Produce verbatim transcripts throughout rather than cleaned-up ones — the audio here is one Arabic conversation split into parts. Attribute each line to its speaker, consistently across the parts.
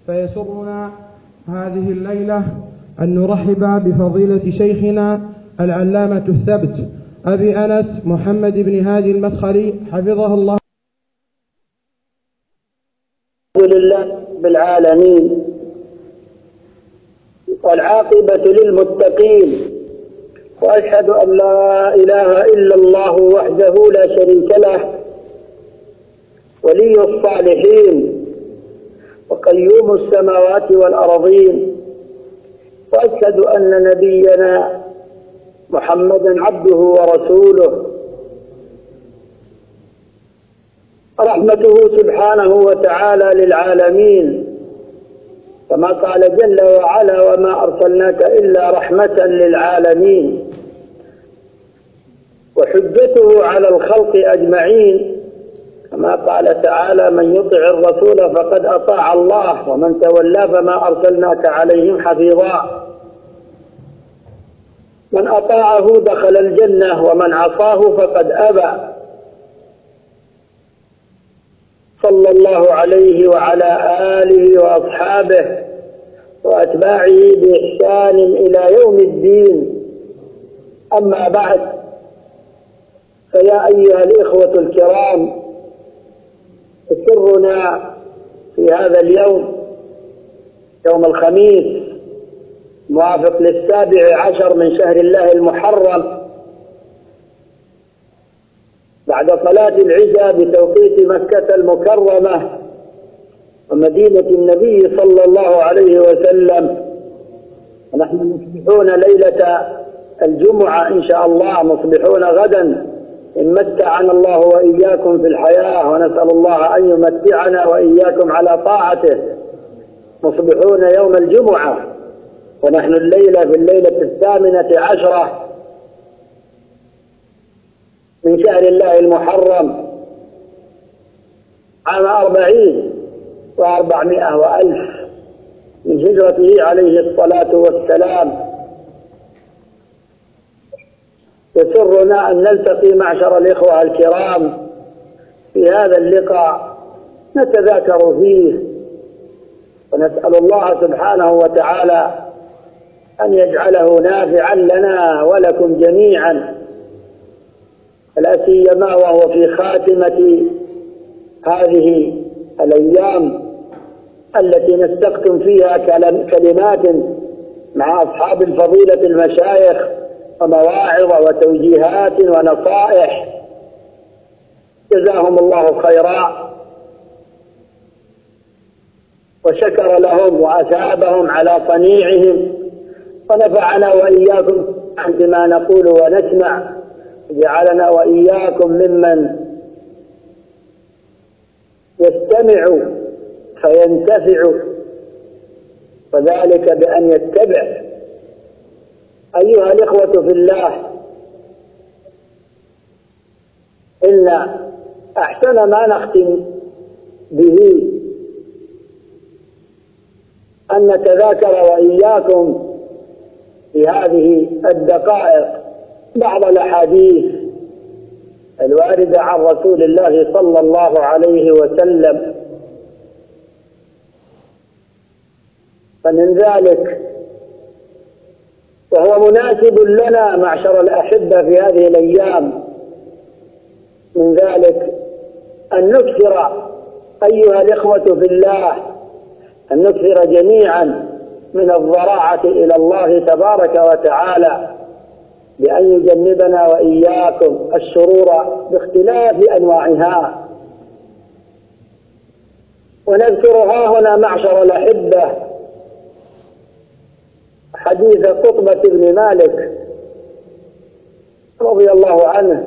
Speaker 1: فيسرنا هذه الليلة أن نرحب بفضيلة شيخنا العلامة الثبت أبي أنس محمد بن هادي المدخلي حفظه الله.
Speaker 2: الحمد لله بالعالمين والعاقبة للمتقين، وأشهد أن لا إله إلا الله وحده لا شريك له ولي الصالحين وقيوم السماوات والأرضين، وأشهد أن نبينا محمدا عبده ورسوله رحمته سبحانه وتعالى للعالمين، كما قال جل وعلا: وما أرسلناك إلا رحمة للعالمين. وحجته على الخلق أجمعين، كما قال تعالى: من يطع الرسول فقد أطاع الله ومن تولى فما أرسلناك عليهم حفيظا. من أطاعه دخل الجنة ومن عصاه فقد أبى، صلى الله عليه وعلى آله وأصحابه وأتباعه بإحسان إلى يوم الدين. أما بعد، فيا أيها الإخوة الكرام، سرنا في هذا اليوم، يوم الخميس موافق للسابع عشر من شهر الله المحرم، بعد صلاة العشاء بتوقيت مكة المكرمة ومدينة النبي صلى الله عليه وسلم، ونحن مصبحون ليلة الجمعة إن شاء الله، مصبحون غدا إن متعنا الله وإياكم في الحياة، ونسأل الله أن يمتعنا وإياكم على طاعته، مصبحون يوم الجمعة، ونحن الليلة في الليلة الثامنة عشرة من شهر الله المحرم، عام أربعين وأربعمائة وألف من هجرته عليه الصلاة والسلام. يسرنا أن نلتقي معشر الإخوة الكرام في هذا اللقاء نتذاكر فيه، ونسأل الله سبحانه وتعالى أن يجعله نافعا لنا ولكم جميعا، لا سيما وهو في خاتمة هذه الأيام التي نستقسم فيها كلمات مع أصحاب الفضيلة المشايخ ومواعظ وتوجيهات ونصائح، جزاهم الله خيرا وشكر لهم وأثابهم على صنيعهم، ونفعنا وإياكم بما نقول ونسمع، جعلنا وإياكم ممن يستمع فينتفع، وذلك بأن يتبع. أيها الإخوة في الله، إن أحسن ما نختم به أن نتذاكر وإياكم في هذه الدقائق بعض الأحاديث الواردة عن رسول الله صلى الله عليه وسلم. فمن ذلك، وهو مناسب لنا معشر الأحبة في هذه الأيام، من ذلك أن نكثر أيها الإخوة في الله، أن نكثر جميعا من الضراعة إلى الله تبارك وتعالى بأن يجنبنا وإياكم الشرور باختلاف أنواعها. ونذكر ها هنا معشر الأحبة حديث قطبة بن مالك رضي الله عنه،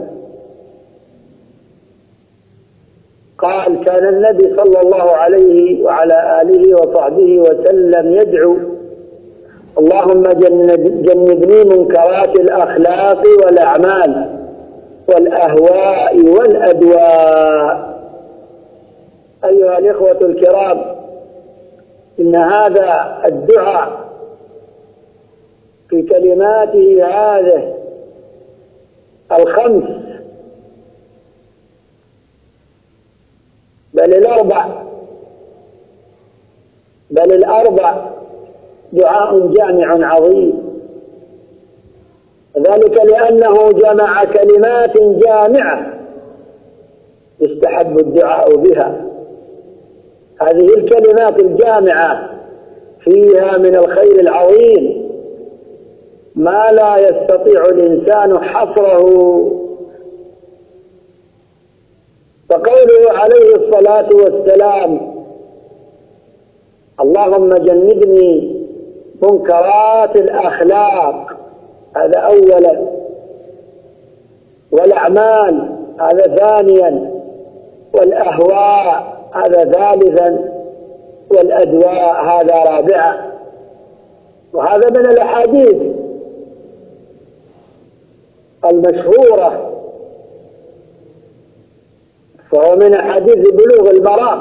Speaker 2: قال: كان النبي صلى الله عليه وعلى آله وصحبه وسلم يدعو: اللهم جنبني منكرات الأخلاق والأعمال والأهواء والأدواء. أيها الإخوة الكرام، إن هذا الدعاء في كلماته هذه الخمس بل الأربع بل الأربع دعاء جامع عظيم، ذلك لأنه جمع كلمات جامعة يستحب الدعاء بها. هذه الكلمات الجامعة فيها من الخير العظيم ما لا يستطيع الإنسان حصره. فقوله عليه الصلاة والسلام: اللهم جنبني منكرات الأخلاق، هذا أولا، والأعمال هذا ثانيا، والأهواء هذا ثالثا، والأدواء هذا رابعا. وهذا من الأحاديث المشهورة، فهو من أحاديث بلوغ المرام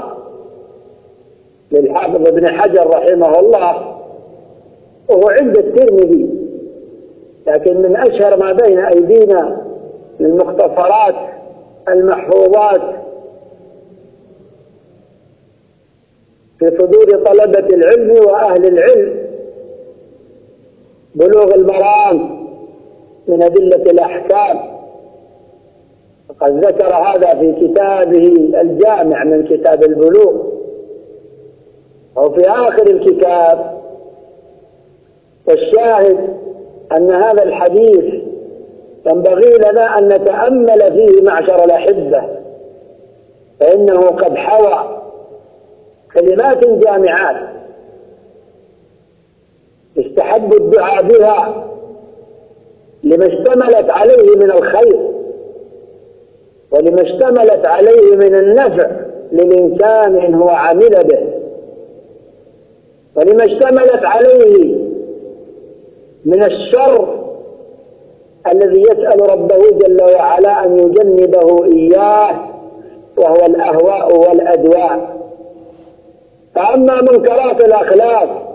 Speaker 2: للحافظ ابن حجر رحمه الله، وهو عند الترمذي، لكن من أشهر ما بين أيدينا من المختصرات المحفوظات في صدور طلبة العلم وأهل العلم بلوغ المرام من أدلة الأحكام. وقد ذكر هذا في كتابه الجامع من كتاب البلوغ. وفي آخر الكتاب: والشاهد أن هذا الحديث ينبغي لنا أن نتأمل فيه معشر الأحبة، فإنه قد حوى كلمات جامعات يستحب الدعاء بها لما اشتملت عليه من الخير، ولما اشتملت عليه من النفع للإنسان إن هو عمل به، ولما اشتملت عليه من الشر الذي يسأل ربه جل وعلا أن يجنبه إياه، وهو الأهواء والأدواء. فأما منكرات الأخلاق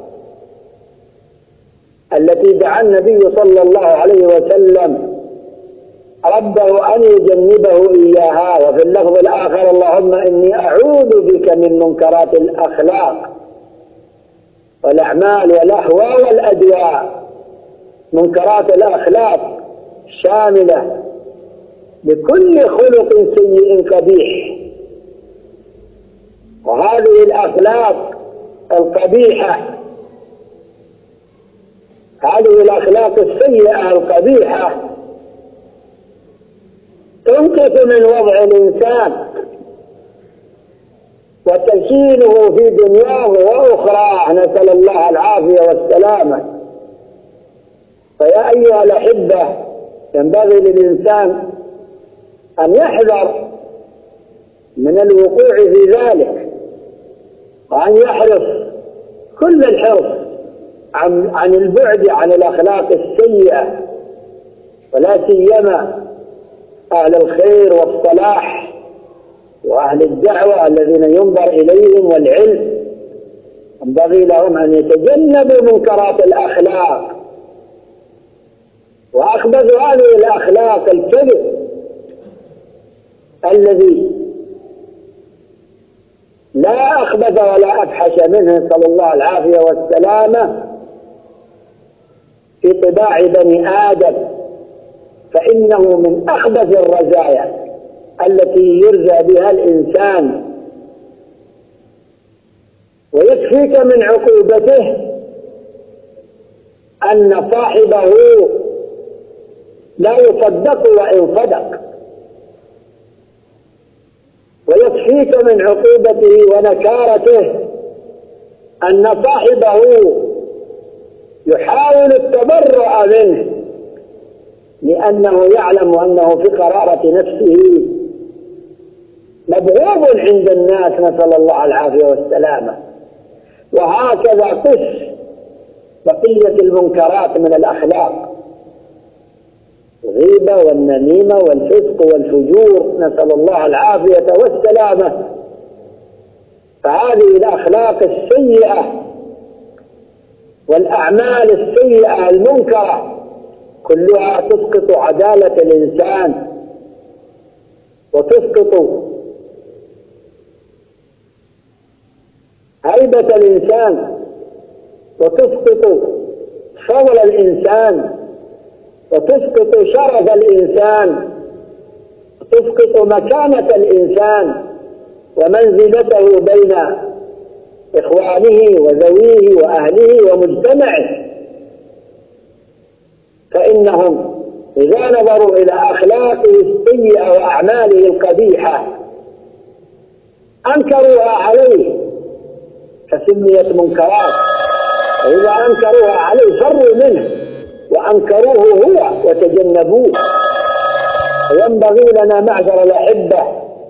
Speaker 2: التي دعا النبي صلى الله عليه وسلم ربه أن يجنبه إياها، وفي اللفظ الآخر: اللهم إني أعوذ بك من منكرات الأخلاق والأعمال والأهواء والأدواء. منكرات الأخلاق شاملة لكل خلق سيء قبيح، وهذه الأخلاق القبيحة، هذه الأخلاق السيئة القبيحة تنقص من وضع الإنسان وتشينه في دنياه وأخرى، نسأل الله العافية والسلامة. فيا أيها الأحبة، ينبغي للإنسان أن يحذر من الوقوع في ذلك، وأن يحرص كل الحرص عن عن البعد عن الأخلاق السيئة، ولا سيما أهل الخير والصلاح وأهل الدعوة الذين ينظر إليهم والعلم، ينبغي لهم أن يتجنبوا منكرات الأخلاق. وأخبث هذه الأخلاق الكذب الذي لا أخبث ولا أفحش منه، صلى الله العافية والسلامة، في طباع بني آدم، فإنه من أخبث الرزايا التي يرزى بها الإنسان. ويكفيك من عقوبته أن صاحبه لا يصدق وإن صدق، ويكفيك من عقوبته ونكارته أن صاحبه يحاول التبرؤ منه، لأنه يعلم أنه في قرارة نفسه مبغوض عند الناس، نسأل الله العافية والسلامة. وهكذا قس بقية المنكرات من الأخلاق: الغيبة والنميمة والفسق والفجور، نسأل الله العافية والسلامة. فهذه الأخلاق السيئة والأعمال السيئة المنكرة كلها تسقط عدالة الإنسان، وتسقط هيبة الإنسان وتسقط فضل الإنسان وتسقط شرف الإنسان وتسقط مكانة الإنسان ومنزلته بين إخوانه وذويه وأهله ومجتمعه. فإنهم إذا نظروا إلى أخلاقه السيئة وأعماله القبيحة أنكروها عليه فسميت منكرات، وإذا أنكروها عليه فروا منه وأنكروه هو وتجنبوه. وينبغي لنا معشر الأحبة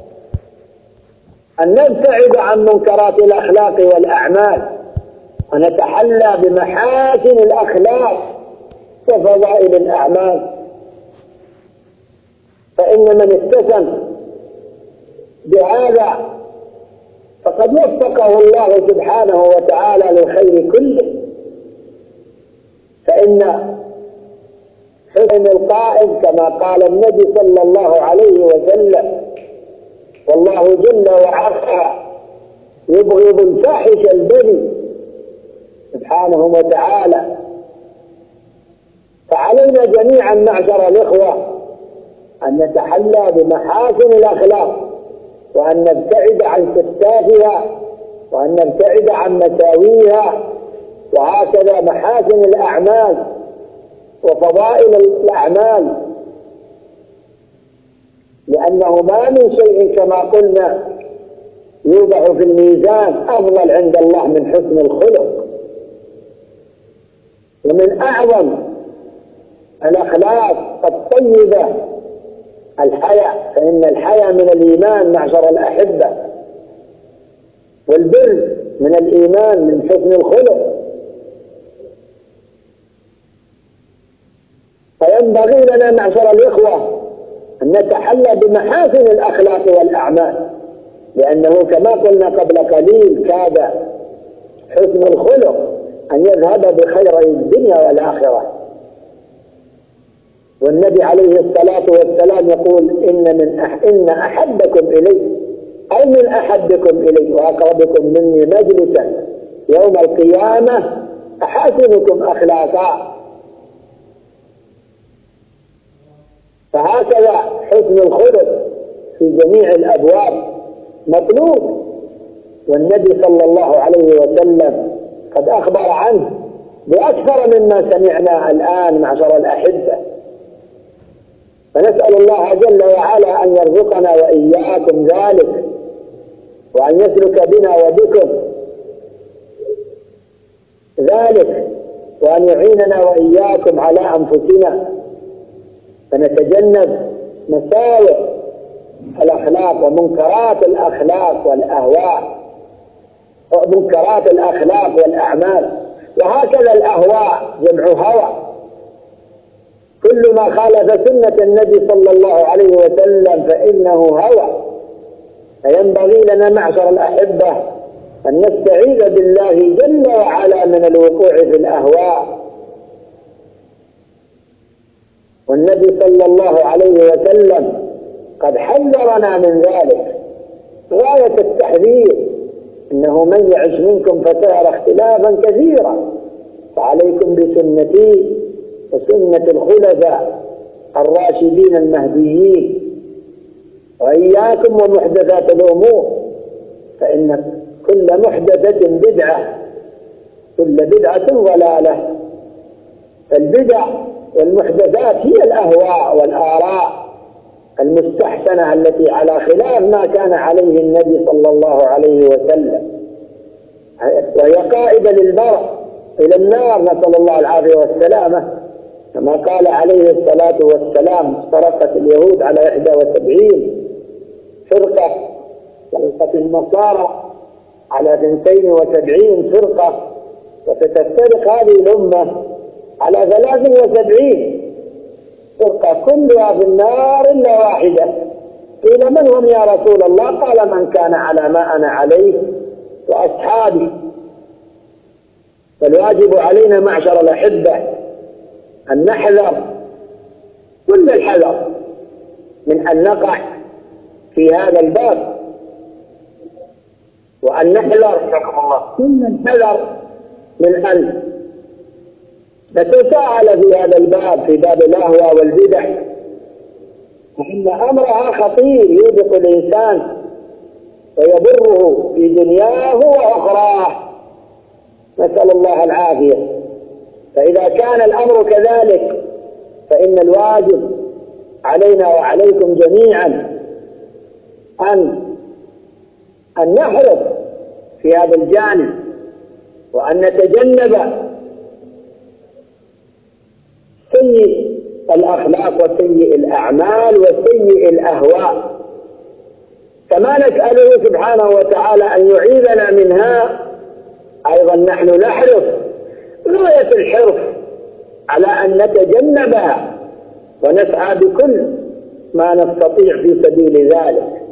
Speaker 2: أن نبتعد عن منكرات الأخلاق والأعمال ونتحلى بمحاسن الأخلاق وفضائل الأعمال. فإن من اتسم بهذا فقد وفقه الله سبحانه وتعالى للخير كله. فإن حسن القائد كما قال النبي صلى الله عليه وسلم: والله جل وعلا يبغض الفاحش البذيء سبحانه وتعالى. فعلينا جميعا معشر الإخوة أن نتحلى بمحاسن الأخلاق وأن نبتعد عن كتافها وأن نبتعد عن مساويها، وهكذا محاسن الأعمال وفضائل الأعمال، لأنه ما من شيء كما قلنا يوضع في الميزان أفضل عند الله من حسن الخلق. ومن أعظم الأخلاق الطيبة الحياء، فإن الحياء من الإيمان معشر الأحبة، والبر من الإيمان من حسن الخلق. فينبغي لنا معشر الإخوة أن نتحلى بمحاسن الأخلاق والأعمال، لأنه كما قلنا قبل قليل كاد حسن الخلق أن يذهب بخير الدنيا والآخرة. والنبي عليه الصلاة والسلام يقول: إن من أح إن أحبكم إلي أو من أحبكم إلي وأقربكم مني مجلسا يوم القيامة أحاسنكم أخلاقا. فهكذا حسن الخلق في جميع الأبواب مطلوب، والنبي صلى الله عليه وسلم قد أخبر عنه بأكثر مما سمعنا الآن معشر الأحبة. فنسأل الله جل وعلا أن يرزقنا وإياكم ذلك، وأن يسلك بنا وبكم ذلك، وأن يعيننا وإياكم على أنفسنا فنتجنب مساوئ الأخلاق ومنكرات الأخلاق والأهواء ومنكرات الأخلاق والأعمال. وهكذا الأهواء جمع هوى، كل ما خالف سنة النبي صلى الله عليه وسلم فإنه هوى. فينبغي لنا معشر الأحبة أن نستعيذ بالله جل وعلا من الوقوع في الأهواء. والنبي صلى الله عليه وسلم قد حذرنا من ذلك غاية التحذير: إنه من يعش منكم فسيرى اختلافا كثيرا، فعليكم بسنتي وسنة الخلفاء الراشدين المهديين، وإياكم ومحدثات الأمور، فإن كل محدثة بدعة، كل بدعة ضلالة. فالبدع والمحدثات هي الأهواء والآراء المستحسنة التي على خلاف ما كان عليه النبي صلى الله عليه وسلم، وهي قائدة للمرء إلى النار، نسأل الله العافية والسلامة. كما قال عليه الصلاة والسلام: افترقت اليهود على إحدى وسبعين فرقة، فرقة النصارى على اثنتين وسبعين فرقة، وستفترق هذه الأمة على ثلاث وسبعين فرقة كلها في النار إلا واحدة. قيل: من هم يا رسول الله؟ قال: من كان على ما أنا عليه وأصحابي. فالواجب علينا معشر الأحبة أن نحذر كل الحذر من أن نقع في هذا الباب. وأن نحذر كل الحذر من أن نتساهل في هذا الباب، في باب الأهوى والبدع، فإن أمرها خطير يوبق الإنسان ويضره في دنياه وأخراه، نسأل الله العافية. فإذا كان الأمر كذلك فإن الواجب علينا وعليكم جميعا أن أن نحرص في هذا الجانب، وأن نتجنب سيء الأخلاق وسيء الأعمال وسيء الأهواء، كما نسأله سبحانه وتعالى أن يعيذنا منها. أيضا نحن نحرص غاية الحرص على أن نتجنبها ونسعى بكل ما نستطيع في سبيل ذلك.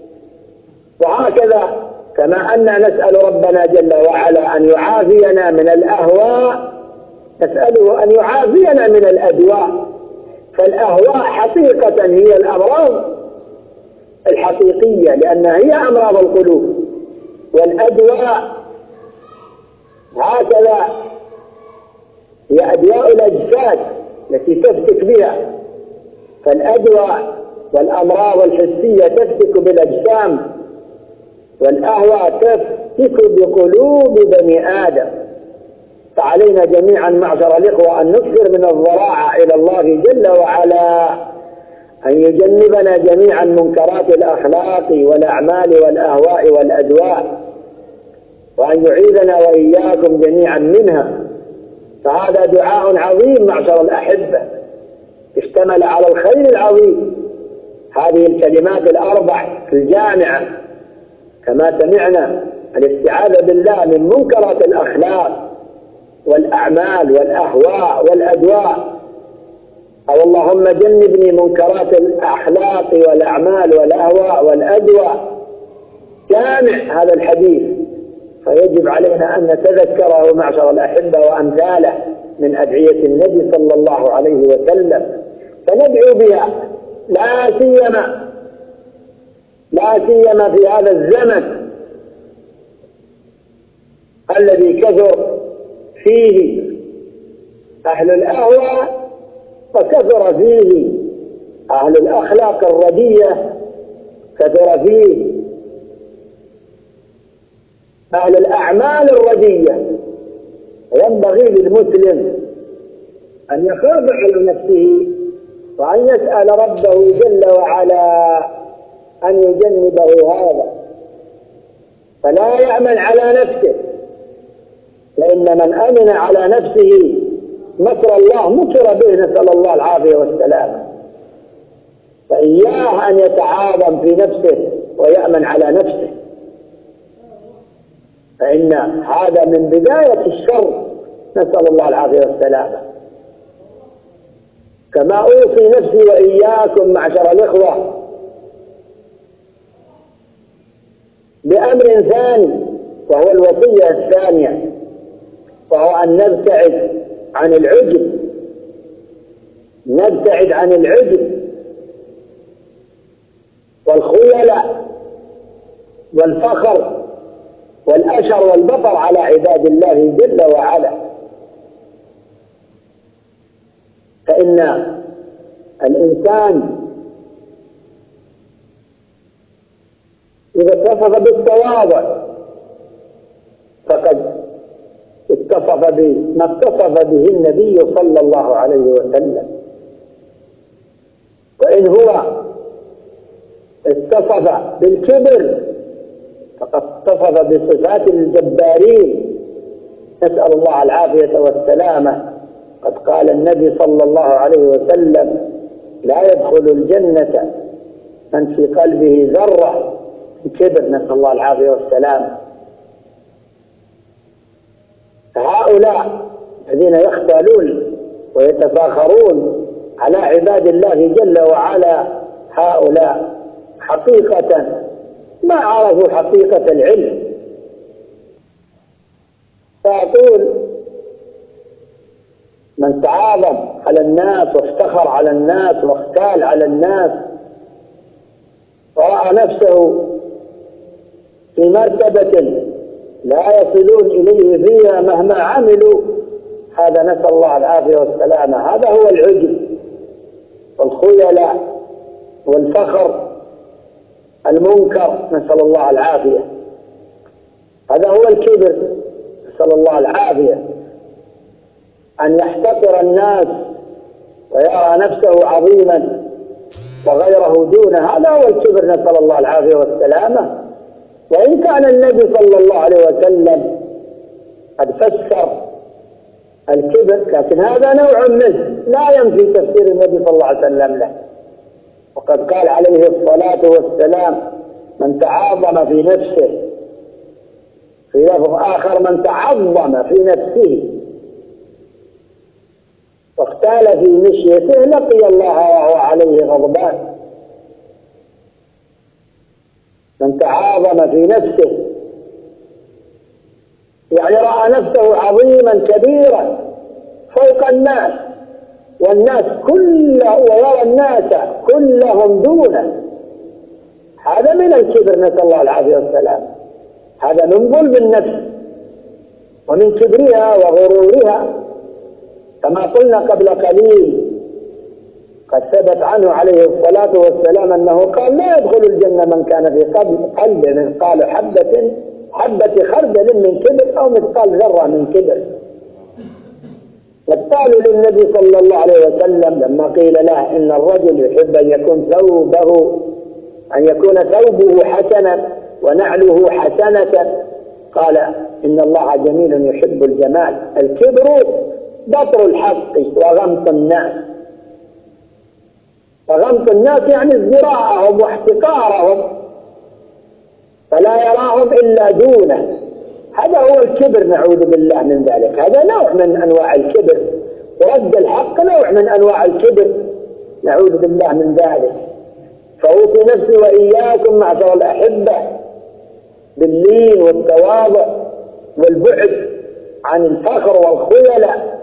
Speaker 2: وهكذا كما أننا نسأل ربنا جل وعلا أن يعافينا من الأهواء، نسأله أن يعافينا من الأدواء. فالأهواء حقيقة هي الأمراض الحقيقية، لأنها هي أمراض القلوب، والأدواء هكذا هي أدواء الأجساد التي تفتك بها. فالأدواء والأمراض الحسية تفتك بالأجسام، والأهواء تفتك بقلوب بني آدم. فعلينا جميعا معشر الإخوة أن نكثر من الضراعة إلى الله جل وعلا أن يجنبنا جميعا منكرات الأخلاق والأعمال والأهواء والأدواء، وأن يعيذنا وإياكم جميعا منها. فهذا دعاء عظيم معشر الأحبة، اشتمل على الخير العظيم. هذه الكلمات الأربع الجامعة كما سمعنا: الاستعاذة بالله من منكرات الأخلاق والأعمال والأهواء والأدواء، أو اللهم جنبني منكرات الأخلاق والأعمال والأهواء والأدواء. جامع هذا الحديث، فيجب علينا أن نتذكره معشر الأحبة وأمثاله من أدعية النبي صلى الله عليه وسلم، فندعو بها لا سيما لا سيما في هذا الزمن الذي كثر فيه أهل الأهواء وكثر فيه أهل الأخلاق الردية، كثر فيه أهل الأعمال الردية. ينبغي للمسلم أن يخاف على نفسه وأن يسأل ربه جل وعلا أن يجنبه هذا، فلا يأمن على نفسه، لأن من أمن على نفسه مكر الله مكر به، نسأل الله العافية والسلامة. فإياه أن يتعاظم في نفسه ويأمن على نفسه، فإن هذا من بداية الشر، نسأل الله العافية والسلامة. كما أوصي نفسي وإياكم معشر الإخوة بأمر ثاني، وهو الوصية الثانية، وهو أن نبتعد عن العجب، نبتعد عن العجب والخيلاء والفخر والأشر والبطر على عباد الله جل وعلا. فإن الإنسان إذا اتصف بالتواضع فقد اتصف بما اتصف به النبي صلى الله عليه وسلم. وإن هو اتصف بالكبر فقد اتصف بصفات الجبارين، نسأل الله العافية والسلامة. قد قال النبي صلى الله عليه وسلم: لا يدخل الجنة من في قلبه ذرة كبر، نسأل الله العافية والسلامة. فهؤلاء الذين يختالون ويتفاخرون على عباد الله جل وعلا، هؤلاء حقيقة ما عرفوا حقيقة العلم. فأقول: من تعاظم على الناس وافتخر على الناس واختال على الناس ورأى نفسه في في مرتبة لا يصلون إليه فيها مهما عملوا، هذا نسأل الله العافية والسلامة. هذا هو العجب والخيلاء والفخر المنكر، نسأل الله العافية. هذا هو الكبر، نسأل الله العافية، أن يحتقر الناس ويرى نفسه عظيما وغيره دونه، هذا هو الكبر، نسأل الله العافية والسلامة. وإن كان النبي صلى الله عليه وسلم قد فسر الكبر، لكن هذا نوع منه لا ينفي تفسير النبي صلى الله عليه وسلم له. وقد قال عليه الصلاة والسلام: من تعاظم في نفسه، في لفظ آخر: من تعظم في نفسه واختال في مشيته لقي الله وهو عليه غضبان. من تعاظم في نفسه يعني رأى نفسه عظيما كبيرا فوق الناس، والناس كله ويرى الناس كلهم دونه، هذا من الكبر، نسأل الله العافية والسلام. هذا من ظلم النفس ومن كبرها وغرورها، كما قلنا قبل قليل. قد ثبت عنه عليه الصلاة والسلام أنه قال: لا يدخل الجنة من كان في قلبه مثقال حبة حبة خردل من كبر أو مثقال ذرة من كبر. وقالوا للنبي صلى الله عليه وسلم لما قيل له إن الرجل يحب أن يكون ثوبه أن يكون ثوبه حسنا ونعله حسنة، قال: إن الله جميل يحب الجمال. الكبر بطر الحق وغمط الناس، وغمط الناس يعني ازدراءهم واحتقارهم، فلا يراهم إلا دونه. هذا هو الكبر، نعوذ بالله من ذلك. هذا نوع من أنواع الكبر، ورد الحق نوع من أنواع الكبر، نعوذ بالله من ذلك. فأوصي نفسي وإياكم معشر الأحبة باللين والتواضع والبعد عن الفخر والخيلاء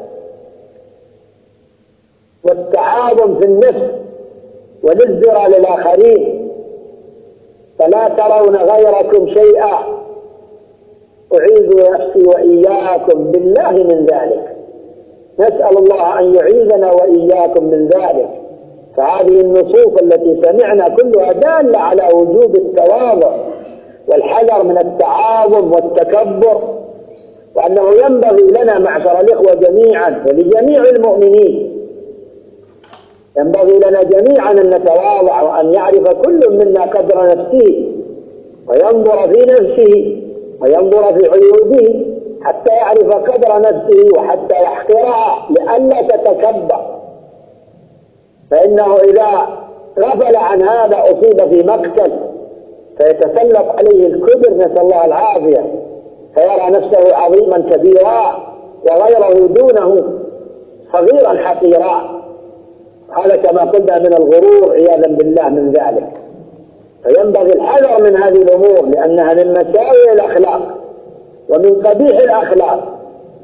Speaker 2: والتعاظم في النفس والازدراء للآخرين. فلا ترون غيركم شيئا، أعيذ نفسي وإياكم بالله من ذلك. نسأل الله أن يعيذنا وإياكم من ذلك. فهذه النصوص التي سمعنا كلها دالة على وجوب التواضع والحذر من التعاظم والتكبر، وأنه ينبغي لنا معشر الإخوة جميعا ولجميع المؤمنين، ينبغي لنا جميعا أن نتواضع، وأن يعرف كل منا قدر نفسه وينظر في نفسه وينظر في عيوبه حتى يعرف قدر نفسه وحتى يحقرها لئلا تتكبر. فإنه إذا غفل عن هذا أصيب في مقتل، فيتسلط عليه الكبر، نسأل الله العافية، فيرى نفسه عظيما كبيرا وغيره دونه صغيرا حقيرا. هذا كما قلنا من الغرور عياذا بالله من ذلك. فينبغي الحذر من هذه الأمور، لأنها من مساوئ الأخلاق ومن قبيح الأخلاق.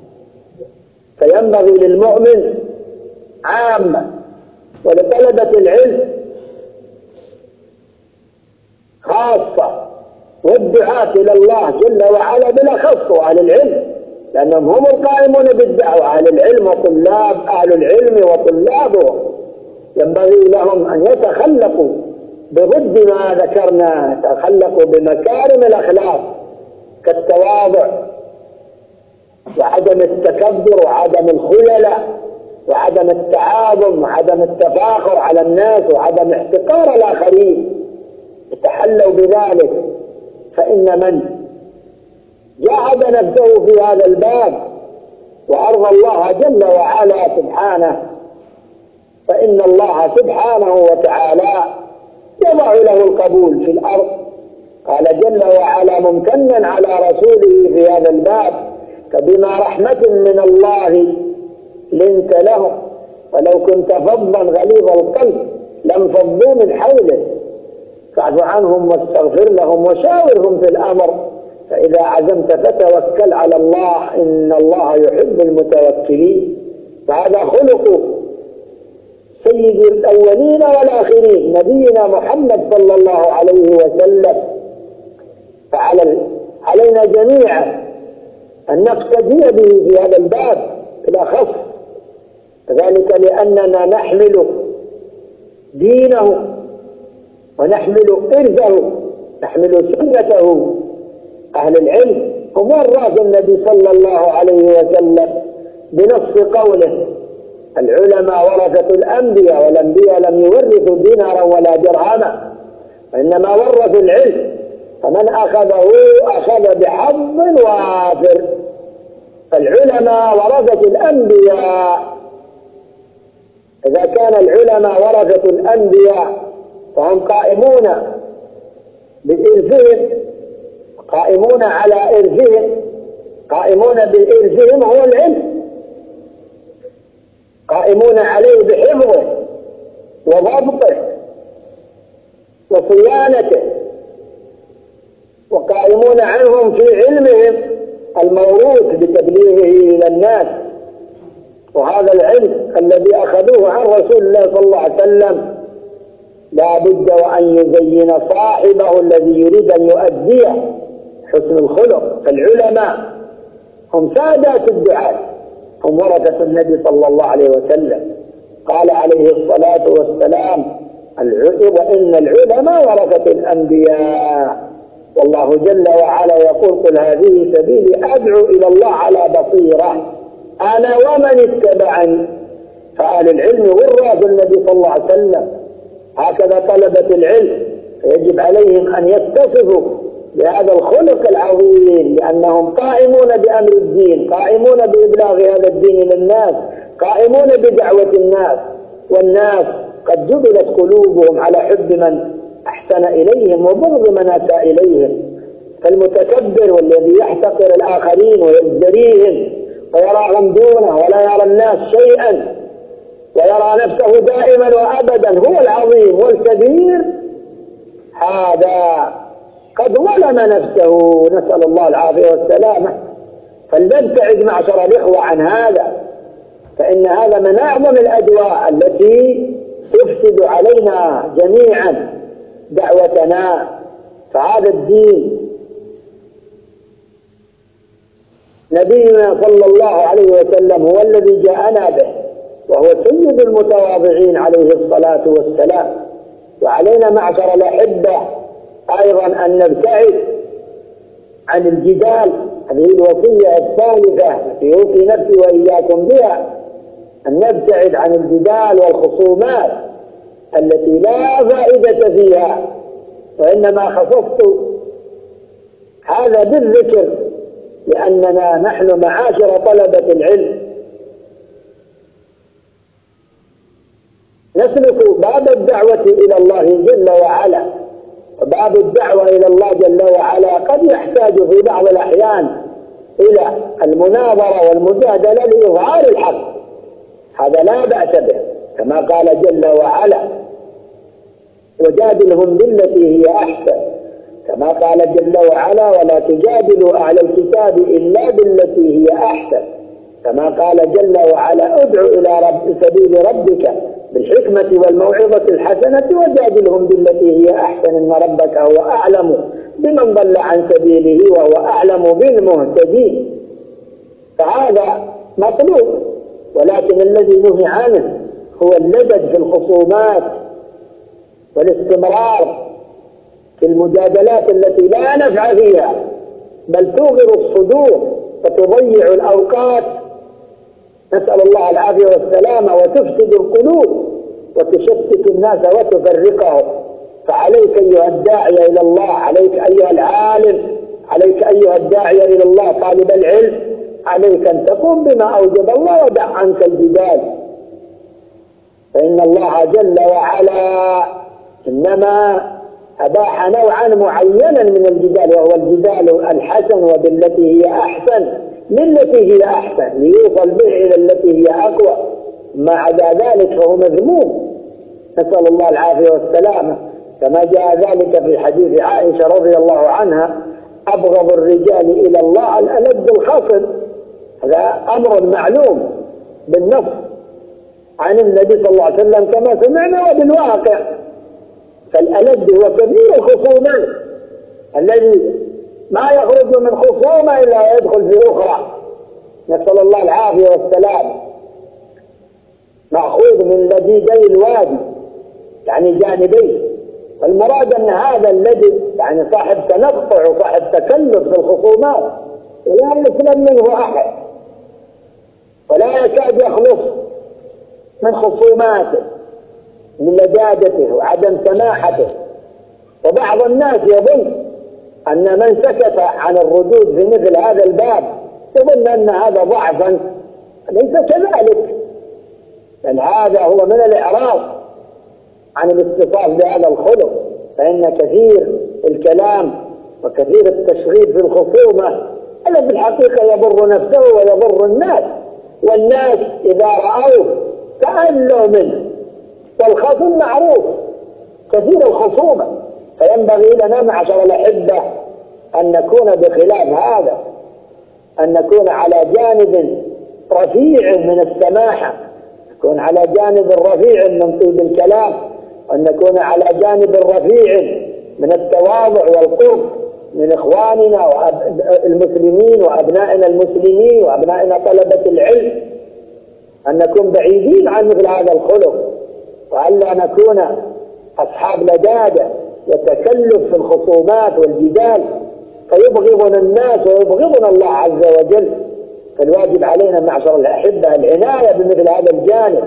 Speaker 2: فينبغي للمؤمن عامة ولطلبة العلم خاصة والدعاة إلى الله جل وعلا بالأخص أهل العلم، لأنهم هم القائمون بالدعوة. أهل العلم وطلاب أهل العلم وطلابهم ينبغي لهم أن يتخلقوا بضد ما ذكرنا، يتخلقوا بمكارم الأخلاق كالتواضع وعدم التكبر وعدم الخيلاء وعدم التعاظم وعدم التفاخر على الناس وعدم احتقار الآخرين. يتحلوا بذلك، فإن من جاهد نفسه في هذا الباب وأرضى الله جل وعلا سبحانه، فإن الله سبحانه وتعالى يضع له القبول في الأرض. قال جل وعلا ممتنا على رسوله في هذا الباب: فبما رحمة من الله لنت له ولو كنت فظا غليظ القلب لانفضوا من حولك فاعف عنهم واستغفر لهم وشاورهم في الأمر فإذا عزمت فتوكل على الله إن الله يحب المتوكلين. فهذا خلق سيد الأولين والآخرين نبينا محمد صلى الله عليه وسلم، فعلى علينا جميعا أن نقتدي به في هذا الباب بالأخص، ذلك لأننا نحمل دينه ونحمل إرثه، نحمل سنته. أهل العلم هم وراث النبي صلى الله عليه وسلم بنص قوله: العلماء ورثة الأنبياء والأنبياء لم يورثوا دينارا ولا درهما وإنما ورثوا العلم، فمن أخذه أخذ بحظ وافر. فالعلماء ورثة الأنبياء، إذا كان العلماء ورثة الأنبياء فهم قائمون بإرثهم، قائمون على إرثهم، قائمون بإرثهم هو العلم، قائمون عليه بحفظه وضبطه وصيانته، وقائمون عنهم في علمهم الموروث بتبليغه إلى الناس. وهذا العلم الذي أخذوه عن رسول الله صلى الله عليه وسلم لا بد وأن يزين صاحبه الذي يريد أن يؤديه حسن الخلق. فالعلماء هم سادات الدعاة، هم ورثة النبي صلى الله عليه وسلم. قال عليه الصلاة والسلام: وإن العلماء ورثة الأنبياء. والله جل وعلا يقول: قل هذه سبيلي أدعو إلى الله على بصيرة أنا ومن اتبعني. فأهل العلم وراث النبي صلى الله عليه وسلم، هكذا طلبة العلم يجب عليهم أن يتصفوا بهذا الخلق العظيم، لأنهم قائمون بأمر الدين، قائمون بإبلاغ هذا الدين للناس، قائمون بدعوة الناس. والناس قد جبلت قلوبهم على حب من أحسن إليهم وبغض من أساء إليهم. فالمتكبر والذي يحتقر الآخرين ويزدريهم ويراهم دونه ولا يرى الناس شيئا ويرى نفسه دائما وأبدا هو العظيم والكبير، هذا قد ظلم نفسه، نسأل الله العافية والسلامة. فلنبتعد معشر الإخوة عن هذا، فإن هذا من أعظم الأدواء التي تفسد علينا جميعا دعوتنا. فهذا الدين نبينا صلى الله عليه وسلم هو الذي جاءنا به، وهو سيد المتواضعين عليه الصلاة والسلام. وعلينا معشر الأحبة أيضا أن نبتعد عن الجدال. هذه الوصية الثالثة التي أوصي نفسي وإياكم بها، أن نبتعد عن الجدال والخصومات التي لا فائدة فيها. وإنما خصصت هذا بالذكر لأننا نحن معاشر طلبة العلم نسلك باب الدعوة إلى الله جل وعلا. وباب الدعوة إلى الله جل وعلا قد يحتاج في بعض الأحيان إلى المناظرة والمجادلة لإظهار الحق، هذا لا بأس به، كما قال جل وعلا: وجادلهم بالتي هي أحسن، كما قال جل وعلا: ولا تجادلوا أهل الكتاب إلا بالتي هي أحسن، كما قال جل وعلا: ادع إلى رب سبيل ربك بالحكمة والموعظة الحسنة وجادلهم بالتي هي أحسن إن ربك هو أعلم بمن ضل عن سبيله وهو أعلم بالمهتدين. فهذا مطلوب، ولكن الذي نهي عنه هو اللجد في الخصومات والاستمرار في المجادلات التي لا نفع فيها، بل توغر الصدور وتضيع الأوقات، نسأل الله العافية والسلامة، وتفسد القلوب وتشتت الناس وتفرقهم. فعليك أيها الداعية إلى الله، عليك أيها العالم، عليك أيها الداعية إلى الله طالب العلم، عليك أن تقوم بما أوجب الله ودع عنك الجدال. فإن الله جل وعلا إنما أباح نوعا معينا من الجدال، وهو الجدال الحسن وبالتي هي أحسن للتي هي أحسن ليوصل به إلى التي هي أقوى. ما عدا ذلك فهو مذموم، نسأل الله العافية والسلامة، كما جاء ذلك في حديث عائشة رضي الله عنها: أبغض الرجال إلى الله الألد الخصم. هذا أمر معلوم بالنص عن النبي صلى الله عليه وسلم كما سمعنا وبالواقع. فالألد هو كبير الخصومات الذي ما يخرج من خصومة إلا يدخل في أخرى، نسأل الله العافية والسلام. مأخوذ من لديدي الوادي يعني جانبيه، والمراد أن هذا الذي يعني صاحب تنطع وصاحب تكلف في الخصومات ولا يسلم منه أحد ولا يكاد يخلص من خصوماته من لجاجته وعدم سماحته. وبعض الناس يظن أن من سكت عن الردود في مثل هذا الباب يظن أن هذا ضعفا، ليس كذلك، بل هذا هو من الإعراض عن الاتصاف بهذا الخلق. فإن كثير الكلام وكثير التشغيل في الخصومة هذا في الحقيقة يضر نفسه ويضر الناس، والناس إذا رأوه تألوا منه، والخصم معروف كثير الخصومة. فينبغي لنا معشر الأحبة أن نكون بخلاف هذا، أن نكون على جانب رفيع من السماحة، نكون على جانب رفيع من طيب الكلام، وأن نكون على جانب رفيع من التواضع والقرب من إخواننا المسلمين وأبنائنا المسلمين وأبنائنا طلبة العلم، أن نكون بعيدين عن مثل هذا الخلق، وألا نكون أصحاب لدادة وتكلف في الخصومات والجدال فيبغضنا الناس ويبغضنا الله عز وجل. فالواجب علينا معشر الأحبة العناية بمثل هذا الجانب،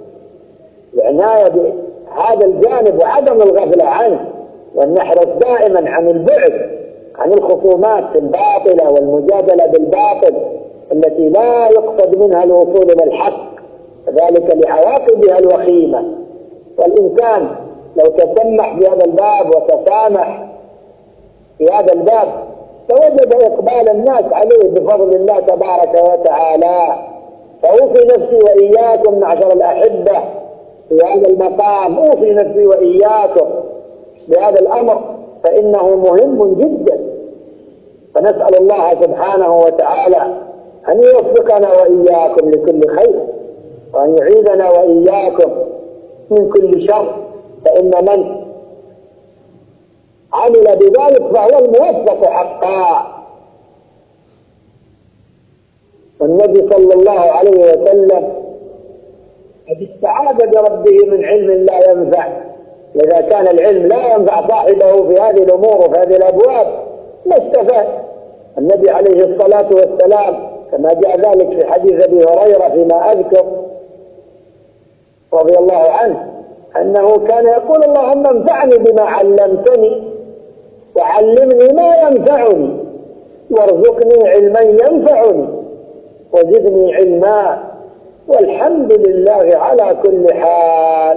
Speaker 2: العناية بهذا الجانب وعدم الغفلة عنه، وأن نحرص دائما عن البعد عن الخصومات الباطلة والمجادلة بالباطل التي لا يقصد منها الوصول إلى الحق، ذلك لعواقبها الوخيمة. والإنسان لو تسمح بهذا الباب وتسامح في هذا الباب فوجد إقبال الناس عليه بفضل الله تبارك وتعالى. فأوصي نفسي وإياكم معشر الأحبة في هذا المقام، أوصي نفسي وإياكم بهذا الأمر فإنه مهم جدا. فنسأل الله سبحانه وتعالى أن يوفقنا وإياكم لكل خير، وأن يعيذنا وإياكم من كل شر، فإن من عمل بذلك فهو الموفق حقا. والنبي صلى الله عليه وسلم قد استعاذ بربه من علم لا ينفع، إذا كان العلم لا ينفع صاحبه في هذه الأمور وفي هذه الأبواب ما استفاد. النبي عليه الصلاة والسلام كما جاء ذلك في حديث أبي هريرة فيما أذكر رضي الله عنه أنه كان يقول اللهم انفعني بما علمتني وعلمني ما ينفعني وارزقني علما ينفعني وزدني علما والحمد لله على كل حال،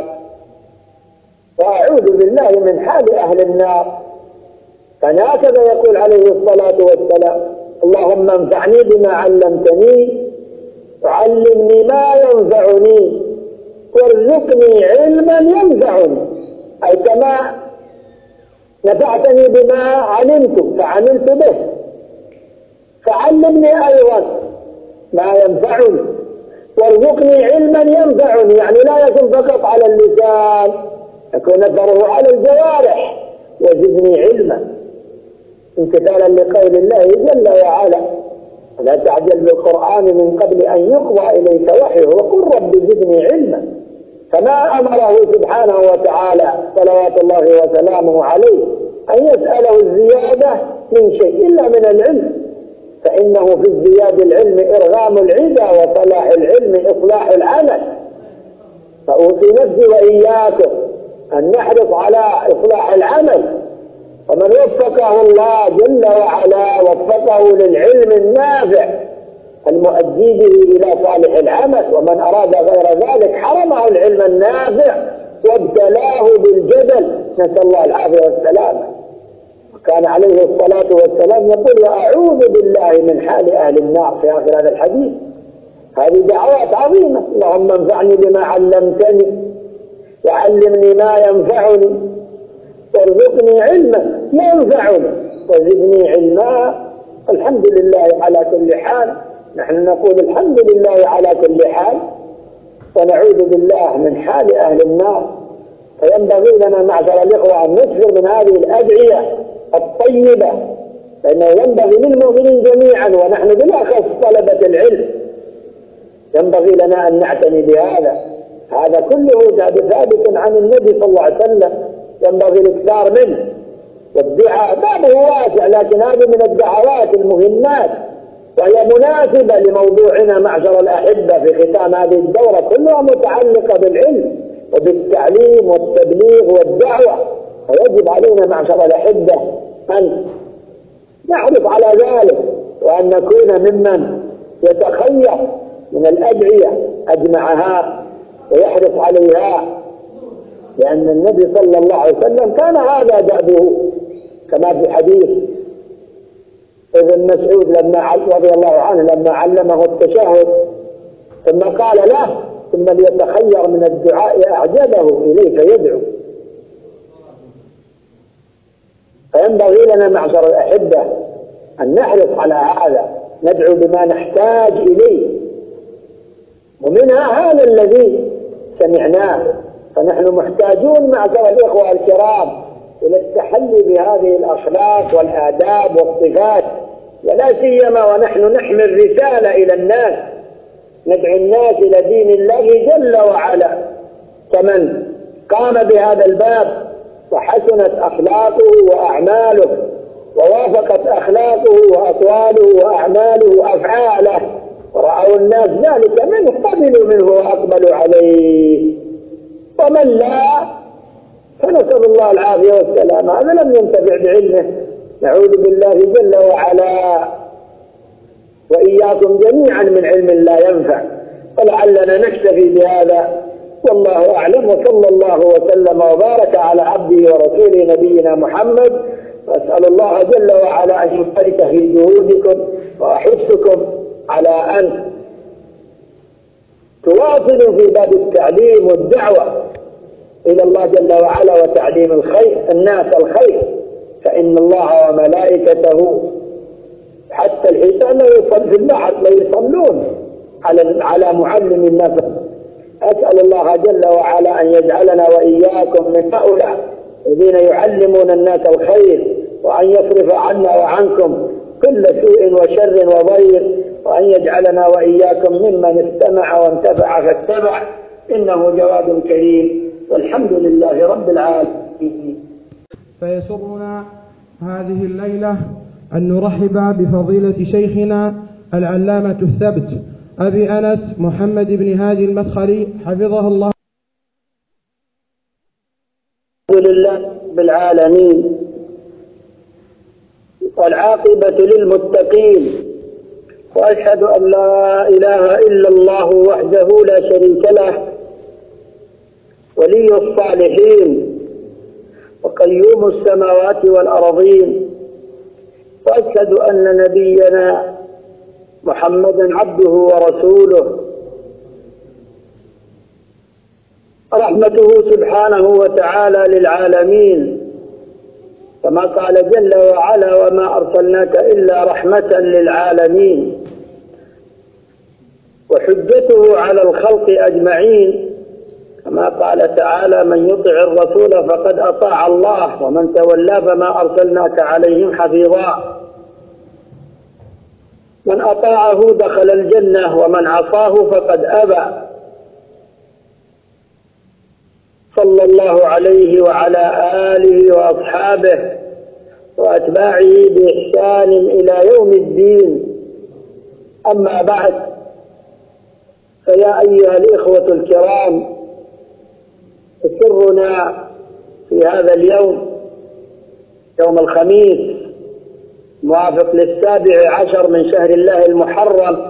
Speaker 2: وأعوذ بالله من حال أهل النار. كان هكذا يقول عليه الصلاة والسلام اللهم انفعني بما علمتني وعلمني ما ينفعني وارزقني علما ينفعني، أي كما نفعتني بما علمت فعملت به فعلمني أيضا ما ينفعني وارزقني علما ينفعني، يعني لا يكون فقط على اللسان، يكون أثره على الجوارح. وزدني علما امتثالا لقول الله جل وعلا لا تعجل بالقرآن من قبل أن يقضى إليك وحيه وقل رب زدني علما. فما أمره سبحانه وتعالى صلوات الله وسلامه عليه أن يسأله الزيادة من شيء إلا من العلم، فإنه في ازدياد العلم إرغام العدى وصلاح العلم إصلاح العمل. فأوصي نفسي وإياكم أن نحرص على إصلاح العمل، ومن وفقه الله جل وعلا وفقه للعلم النافع المؤدي به إلى صالح العمل، ومن أراد غير ذلك حرمه العلم النافع وابتلاه بالجدل، نسأل الله العافية والسلامة. وكان عليه الصلاة والسلام يقول وأعوذ بالله من حال أهل النار في آخر هذا الحديث. هذه دعوات عظيمة، اللهم انفعني بما علمتني وعلمني ما ينفعني وارزقني علما ينفعني وزدني علما. الحمد لله على كل حال، نحن نقول الحمد لله على كل حال ونعوذ بالله من حال أهل النار. فينبغي لنا معشر الإخوة أن نكثر من هذه الأدعية الطيبة فإنه ينبغي للمؤمنين جميعا ونحن بالأخص طلبة العلم ينبغي لنا أن نعتني بهذا. هذا كله ثابت عن النبي صلى الله عليه وسلم، ينبغي الاكثار منه. والدعاء بابه واسع، لكن هذه من الدعوات المهمات وهي مناسبة لموضوعنا معشر الأحبة في ختام هذه الدورة، كلها متعلقة بالعلم وبالتعليم والتبليغ والدعوة. فيجب علينا معشر الأحبة أن نحرص على ذلك وأن نكون ممن يتخير من الأدعية أجمعها ويحرص عليها، لأن النبي صلى الله عليه وسلم كان هذا دأبه، كما في حديث ابن مسعود لما رضي الله عنه لما علمه التشهد ثم قال له ثم ليتخير من الدعاء أعجبه إليك يدعو. فينبغي لنا معشر الأحبة أن نحرص على هذا، ندعو بما نحتاج إليه، ومنها هذا الذي سمعناه. فنحن محتاجون معشر الإخوة الكرام إلى التحلي بهذه الأخلاق والآداب والصفات، ولا سيما ونحن نحمل رسالة إلى الناس، ندعو الناس إلى دين الله جل وعلا. فمن قام بهذا الباب وحسنت أخلاقه وأعماله ووافقت أخلاقه وأقواله وأعماله أفعاله ورأوا الناس ذلك منه قبلوا منه وأقبلوا عليه، ومن لا فنسأل الله العافية والسلامة، هذا لم ينتفع بعلمه. نعوذ بالله جل وعلا وإياكم جميعا من علم لا ينفع. ولعلنا نكتفي بهذا والله أعلم، وصلى الله وسلم وبارك على عبده ورسوله نبينا محمد. وأسأل الله جل وعلا أن يبارك في جهودكم وأحثكم على أن تواصلوا في باب التعليم والدعوة إلى الله جل وعلا وتعليم الخير الناس الخير، فإن الله وملائكته حتى الحيتان في البحر لا يصلون على على معلم الناس. أسأل الله جل وعلا أن يجعلنا وإياكم من هؤلاء الذين يعلمون الناس الخير، وأن يصرف عنا وعنكم كل سوء وشر وضير، وأن يجعلنا وإياكم ممن استمع وانتفع فاتبع، إنه جواد كريم، والحمد لله رب العالمين.
Speaker 1: فيسرنا هذه الليلة أن نرحب بفضيلة شيخنا العلامة الثبت أبي أنس محمد بن هادي المدخلي حفظه الله.
Speaker 2: الحمد لله رب العالمين، والعاقبة للمتقين، وأشهد أن لا إله إلا الله وحده لا شريك له ولي الصالحين وقيوم السماوات والأرضين، وأشهد أن نبينا محمدا عبده ورسوله رحمته سبحانه وتعالى للعالمين، كما قال جل وعلا وما أرسلناك إلا رحمة للعالمين، وحجته على الخلق أجمعين، كما قال تعالى من يطع الرسول فقد أطاع الله ومن تولى فما أرسلناك عليهم حفيظا. من أطاعه دخل الجنة ومن عصاه فقد أبى، صلى الله عليه وعلى آله وأصحابه وأتباعه بإحسان إلى يوم الدين. أما بعد، فيا أيها الإخوة الكرام، سرنا في هذا اليوم يوم الخميس موافق للسابع عشر من شهر الله المحرم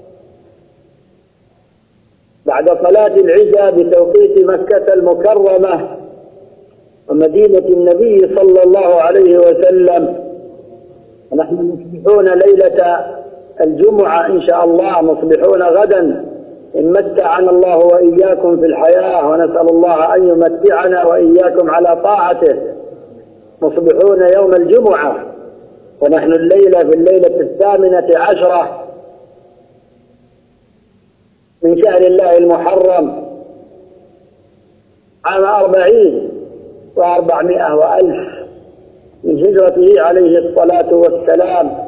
Speaker 2: بعد صلاة العشاء بتوقيت مكة المكرمة ومدينة النبي صلى الله عليه وسلم، ونحن مصبحون ليلة الجمعة إن شاء الله، مصبحون غدا إن متعنا الله وإياكم في الحياة، ونسأل الله أن يمتعنا وإياكم على طاعته، مصبحون يوم الجمعة، ونحن الليلة في الليلة الثامنة عشرة من شهر الله المحرم عام أربعين وأربعمائة وألف من هجرته عليه الصلاة والسلام.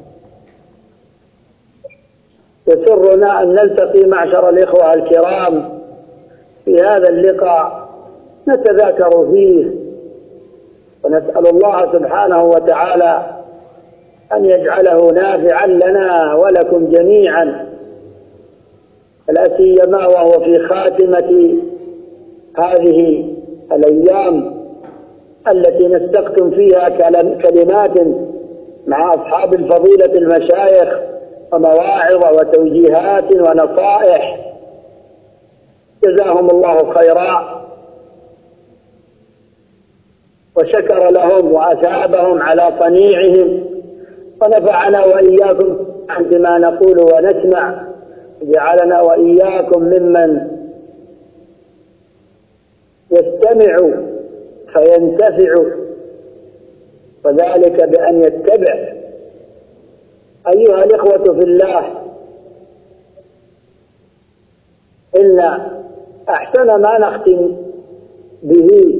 Speaker 2: يسرنا أن نلتقي معشر الإخوة الكرام في هذا اللقاء نتذاكر فيه، ونسأل الله سبحانه وتعالى أن يجعله نافعا لنا ولكم جميعا، لا سيما وهو في خاتمة هذه الأيام التي نستختم فيها كلمات مع أصحاب الفضيلة المشايخ ومواعظ وتوجيهات ونصائح، جزاهم الله خيرا وشكر لهم وأثابهم على صنيعهم، ونفعنا وإياكم بما نقول ونسمع، جعلنا وإياكم ممن يستمع فينتفع، وذلك بأن يتبع. أيها الإخوة في الله، إن أحسن ما نختم به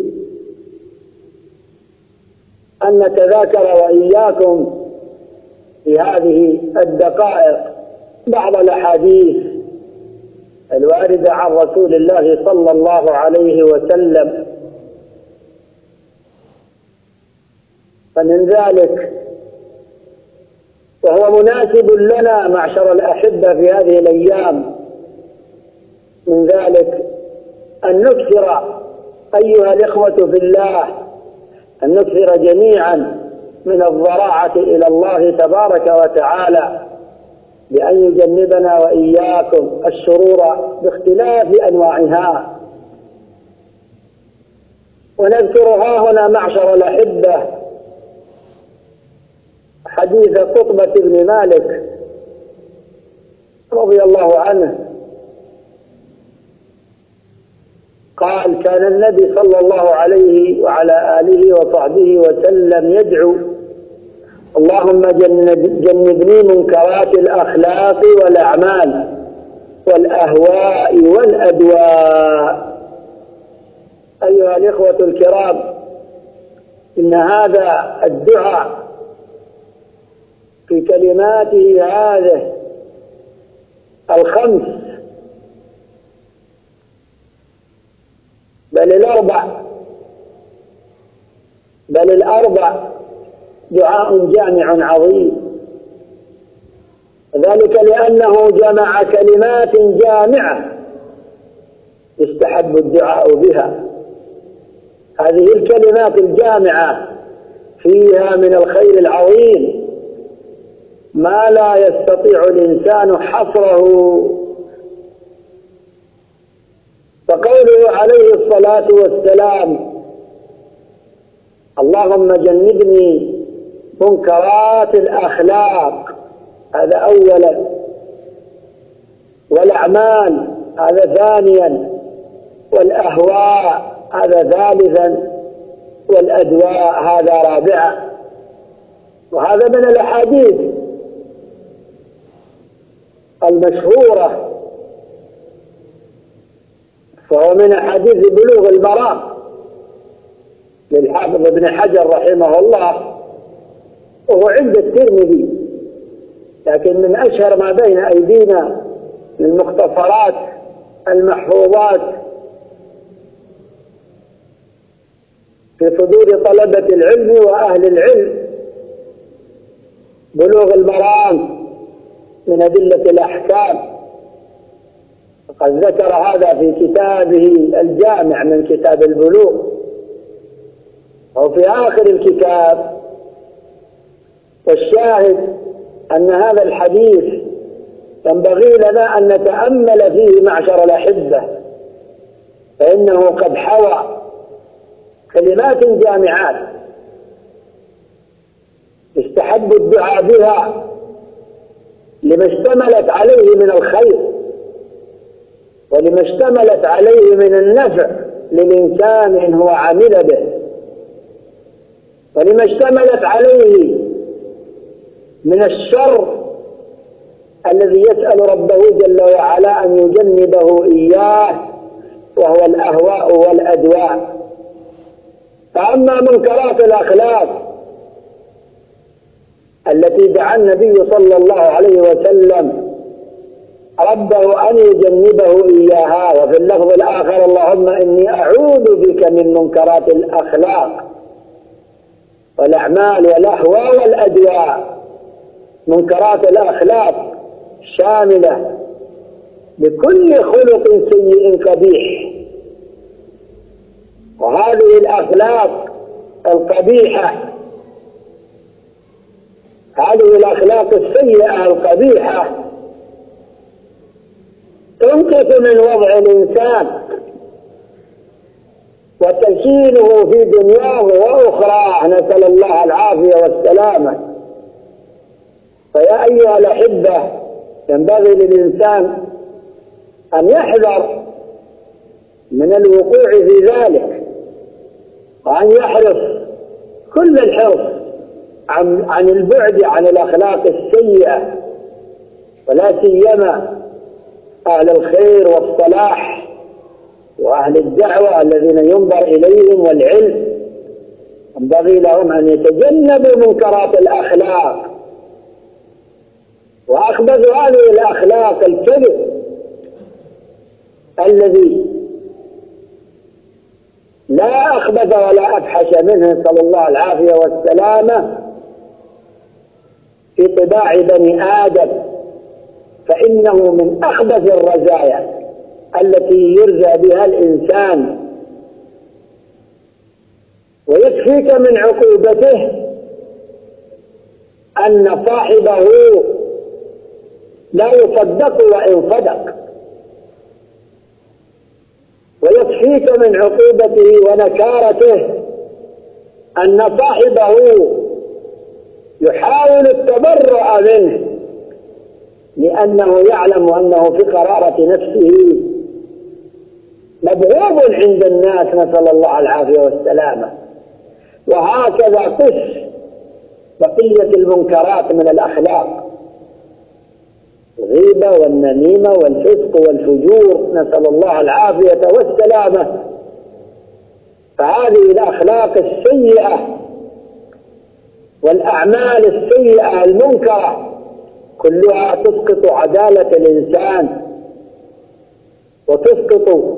Speaker 2: أن نتذاكر وإياكم في هذه الدقائق بعض الأحاديث الواردة عن رسول الله صلى الله عليه وسلم. فمن ذلك وهو مناسب لنا معشر الأحبة في هذه الأيام، من ذلك أن نكثر أيها الإخوة في الله، أن نكثر جميعا من الضراعة إلى الله تبارك وتعالى بأن يجنبنا وإياكم الشرور باختلاف أنواعها. ونذكر ها هنا معشر الأحبة حديث قطبة بن مالك رضي الله عنه قال: كان النبي صلى الله عليه وعلى آله وصحبه وسلم يدعو: اللهم جنب جنبني منكرات الأخلاق والأعمال والأهواء والأدواء. أيها الإخوة الكرام، إن هذا الدعاء في كلماته هذه الخمس بل الأربع بل الأربع دعاء جامع عظيم، ذلك لأنه جمع كلمات جامعة يستحب الدعاء بها. هذه الكلمات الجامعة فيها من الخير العظيم ما لا يستطيع الإنسان حصره. فقوله عليه الصلاة والسلام: اللهم جنبني منكرات الأخلاق، هذا أولا، والأعمال هذا ثانيا، والأهواء هذا ثالثا، والأدواء هذا رابعا. وهذا من الأحاديث المشهورة، فهو من أحاديث بلوغ المرام للحافظ ابن حجر رحمه الله، وهو عند الترمذي، لكن من أشهر ما بين أيدينا من المختصرات المحفوظات في صدور طلبة العلم وأهل العلم بلوغ المرام من أدلة الأحكام. وقد ذكر هذا في كتابه الجامع من كتاب البلوغ. وفي آخر الكتاب: والشاهد أن هذا الحديث ينبغي لنا أن نتأمل فيه معشر الأحبة، فإنه قد حوى كلمات جامعات يستحب الدعاء بها لما اشتملت عليه من الخير، ولما اشتملت عليه من النفع للإنسان إن هو عمل به، ولما اشتملت عليه من الشر الذي يسأل ربه جل وعلا أن يجنبه إياه، وهو الأهواء والأدواء. فأما منكرات الأخلاق التي دعا النبي صلى الله عليه وسلم ربه أن يجنبه إياها. وفي اللفظ الآخر: اللهم إني أعوذ بك من منكرات الأخلاق والأعمال والأهواء والأدواء. منكرات الأخلاق شاملة لكل خلق سيء قبيح، وهذه الأخلاق القبيحة، هذه الأخلاق السيئة القبيحة تنقص من وضع الإنسان وتشينه في دنياه وأخرى، نسأل الله العافية والسلامة. فيا أيها الأحبة، ينبغي للإنسان أن يحذر من الوقوع في ذلك، وأن يحرص كل الحرص عن عن البعد عن الأخلاق السيئة، ولا سيما أهل الخير والصلاح وأهل الدعوة الذين ينظر إليهم والعلم، ينبغي لهم أن يتجنبوا منكرات الأخلاق. وأخبث هذه الأخلاق الكذب الذي لا أخبث ولا أفحش منه، نسأل الله العافية والسلامة، في طباع بني آدم، فإنه من أخبث الرزايا التي يرزى بها الإنسان. ويكفيك من عقوبته أن صاحبه لا يصدق وإن صدق، ويكفيك من عقوبته ونكارته أن صاحبه يحاول التبرؤ منه، لأنه يعلم أنه في قرارة نفسه مبغوض عند الناس، نسأل الله العافية والسلامة. وهكذا قس بقية المنكرات من الأخلاق: الغيبة والنميمة والفسق والفجور، نسأل الله العافية والسلامة. فهذه الأخلاق السيئة والأعمال السيئة المنكرة كلها تسقط عدالة الإنسان، وتسقط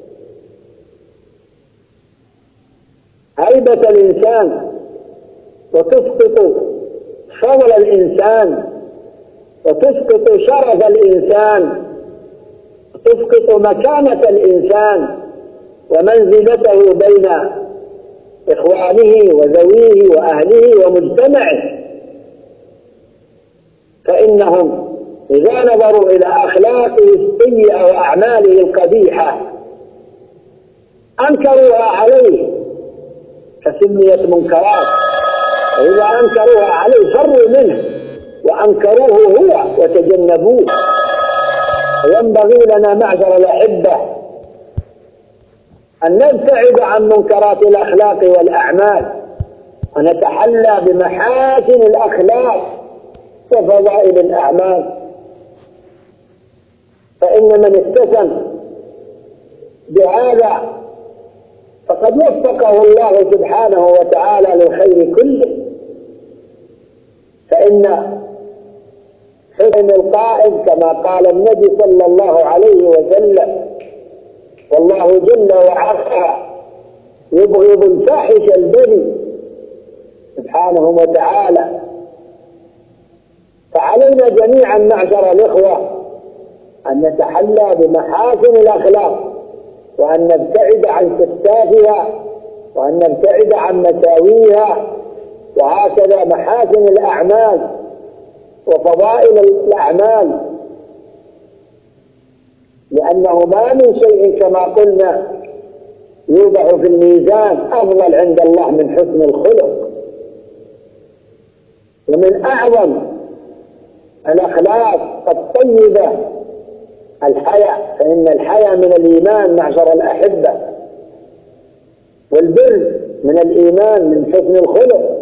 Speaker 2: هيبة الإنسان، وتسقط فضل الإنسان، وتسقط شرف الإنسان، وتسقط مكانة الإنسان ومنزلته بين إخوانه وذويه وأهله ومجتمعه. فإنهم إذا نظروا إلى أخلاقه السيئة وأعماله القبيحة أنكروها عليه فسميت منكرات، وإذا أنكروها عليه فروا منه وأنكروه هو وتجنبوه. وينبغي لنا معشر الأحبة أن نبتعد عن منكرات الأخلاق والأعمال، ونتحلى بمحاسن الأخلاق وفضائل الأعمال. فإن من اتسم بهذا فقد وفقه الله سبحانه وتعالى للخير كله. فإن حسن القائد كما قال النبي صلى الله عليه وسلم: والله جل وعلا يبغض الفاحش البذيء سبحانه وتعالى. فعلينا جميعا معشر الإخوة أن نتحلى بمحاسن الأخلاق، وأن نبتعد عن كثافها، وأن نبتعد عن مساويها، وهكذا محاسن الأعمال وفضائل الأعمال، لأنه ما من شيء كما قلنا يوضع في الميزان أفضل عند الله من حسن الخلق. ومن أعظم الأخلاق الطيبة الحياء، فإن الحياء من الإيمان معشر الأحبة، والبر من الإيمان من حسن الخلق.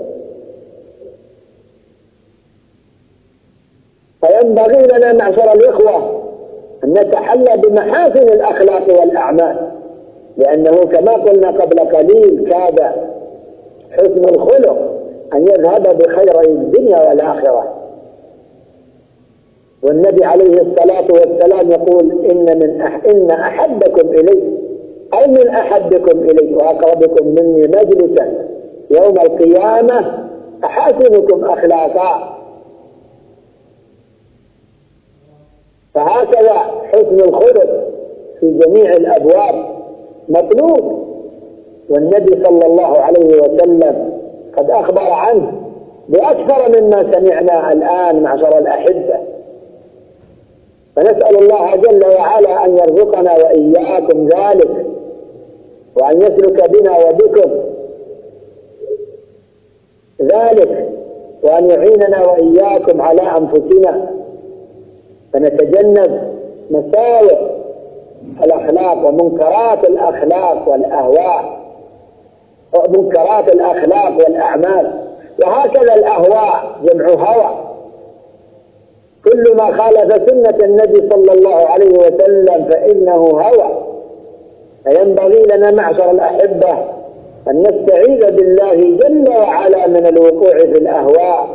Speaker 2: فينبغي لنا معشر الإخوة أن نتحلى بمحاسن الأخلاق والأعمال، لأنه كما قلنا قبل قليل كاد حسن الخلق أن يذهب بخير الدنيا والآخرة. والنبي عليه الصلاة والسلام يقول إن من أح إن أحبكم إلي أو من أحبكم إلي وأقربكم مني مجلسا يوم القيامة أحاسنكم أخلاقا. فهكذا حسن الخلق في جميع الأبواب مطلوب، والنبي صلى الله عليه وسلم قد أخبر عنه بأكثر مما سمعنا الآن معشر الأحبة. فنسأل الله جل وعلا أن يرزقنا وإياكم ذلك، وأن يسلك بنا وبكم ذلك، وأن يعيننا وإياكم على أنفسنا فنتجنب مساوئ الأخلاق ومنكرات الأخلاق والأهواء ومنكرات الأخلاق والأعمال. وهكذا الأهواء جمع هوى، كل ما خالف سنة النبي صلى الله عليه وسلم فإنه هوى. فينبغي لنا معشر الأحبة أن نستعيذ بالله جل وعلا من الوقوع في الأهواء.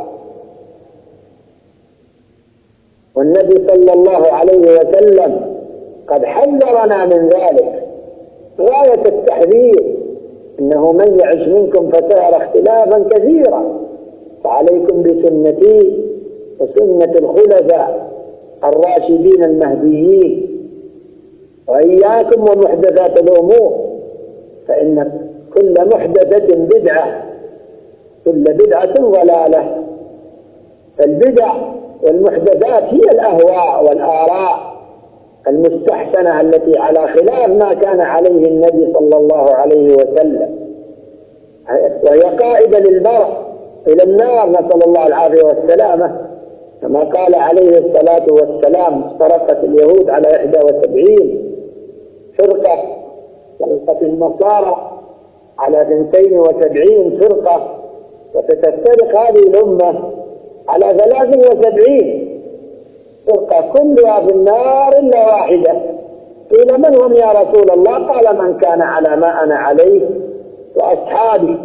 Speaker 2: والنبي صلى الله عليه وسلم قد حذرنا من ذلك غاية التحذير: إنه من يعش منكم فسيرى اختلافا كثيرا، فعليكم بسنتي وسنة الخلفاء الراشدين المهديين، وإياكم ومحدثات الأمور، فإن كل محدثة بدعة، كل بدعة ضلالة. فالبدع والمحدثات هي الأهواء والآراء المستحسنة التي على خلاف ما كان عليه النبي صلى الله عليه وسلم، وهي قائدة للمرء إلى النار، نسأل الله العافية والسلامة. كما قال عليه الصلاة والسلام: افترقت اليهود على إحدى وسبعين فرقة، فرقة النصارى على اثنتين وسبعين فرقة، وستفترق هذه الأمة على ثلاث وسبعين فرقة كلها في النار إلا واحدة. قيل: من هم يا رسول الله؟ قال: من كان على ما أنا عليه وأصحابي.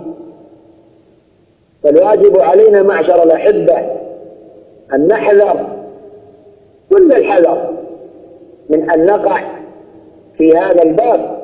Speaker 2: فالواجب علينا معشر الأحبة أن نحذر كل الحذر من أن نقع في هذا الباب،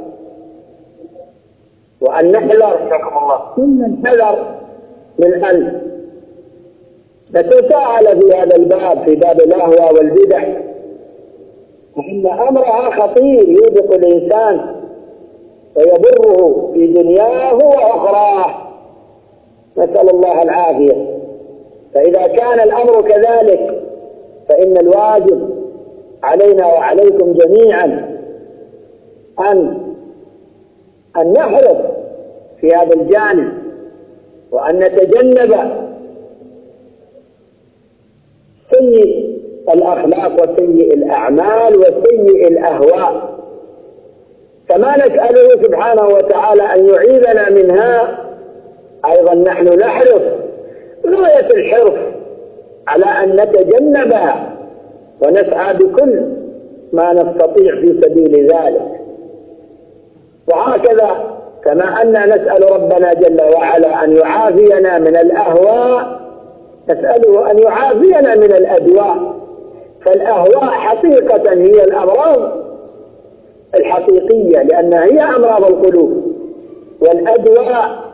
Speaker 2: وأن نحذر كل الحذر من أن نتساهل في هذا الباب، في باب الأهوى والبدع، فإن أمرها خطير يوبق الإنسان ويضره في دنياه وأخراه، نسأل الله العافية. فإذا كان الأمر كذلك فإن الواجب علينا وعليكم جميعا أن أن نحرص في هذا الجانب، وأن نتجنب سيء الأخلاق وسيء الأعمال وسيء الأهواء، كما نسأله سبحانه وتعالى أن يعيذنا منها. أيضا نحن نحرص غاية الحرص على أن نتجنبها ونسعى بكل ما نستطيع في سبيل ذلك. وهكذا كما أننا نسأل ربنا جل وعلا أن يعافينا من الأهواء، نسأله أن يعافينا من الأدواء. فالأهواء حقيقة هي الأمراض الحقيقية، لأنها هي أمراض القلوب، والأدواء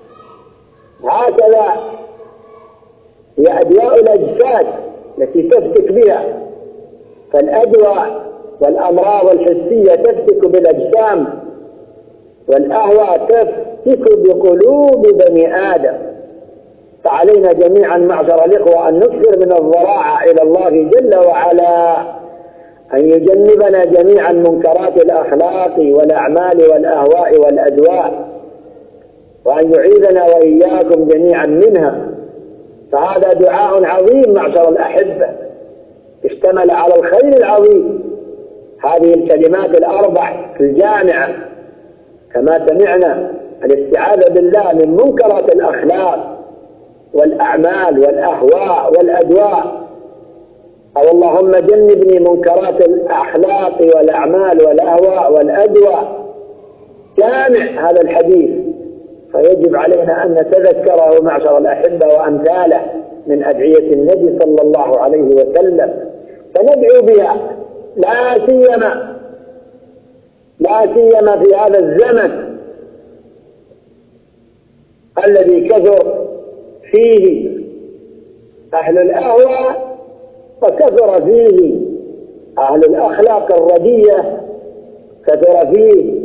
Speaker 2: هكذا هي أدواء الأجساد التي تفتك بها. فالأدواء والأمراض الحسية تفتك بالأجسام، والأهواء تفتك بقلوب بني آدم. فعلينا جميعا معشر الإخوة أن نكثر من الضراعة إلى الله جل وعلا أن يجنبنا جميعا منكرات الأخلاق والأعمال والأهواء والأدواء، وأن يعيذنا وإياكم جميعا منها. فهذا دعاء عظيم معشر الأحبة، اشتمل على الخير العظيم. هذه الكلمات الأربع الجامعة كما سمعنا: الاستعاذة بالله من منكرات الأخلاق والأعمال والأهواء والأدواء، أو اللهم جنبني منكرات الأخلاق والأعمال والأهواء والأدواء. جامع هذا الحديث فيجب علينا أن نتذكره معشر الأحبة وأمثاله من أدعية النبي صلى الله عليه وسلم، فندعو بها لا سيما لا سيما في هذا الزمن الذي كثر فيه أهل الأهواء وكثر فيه أهل الأخلاق الرديئة، كثر فيه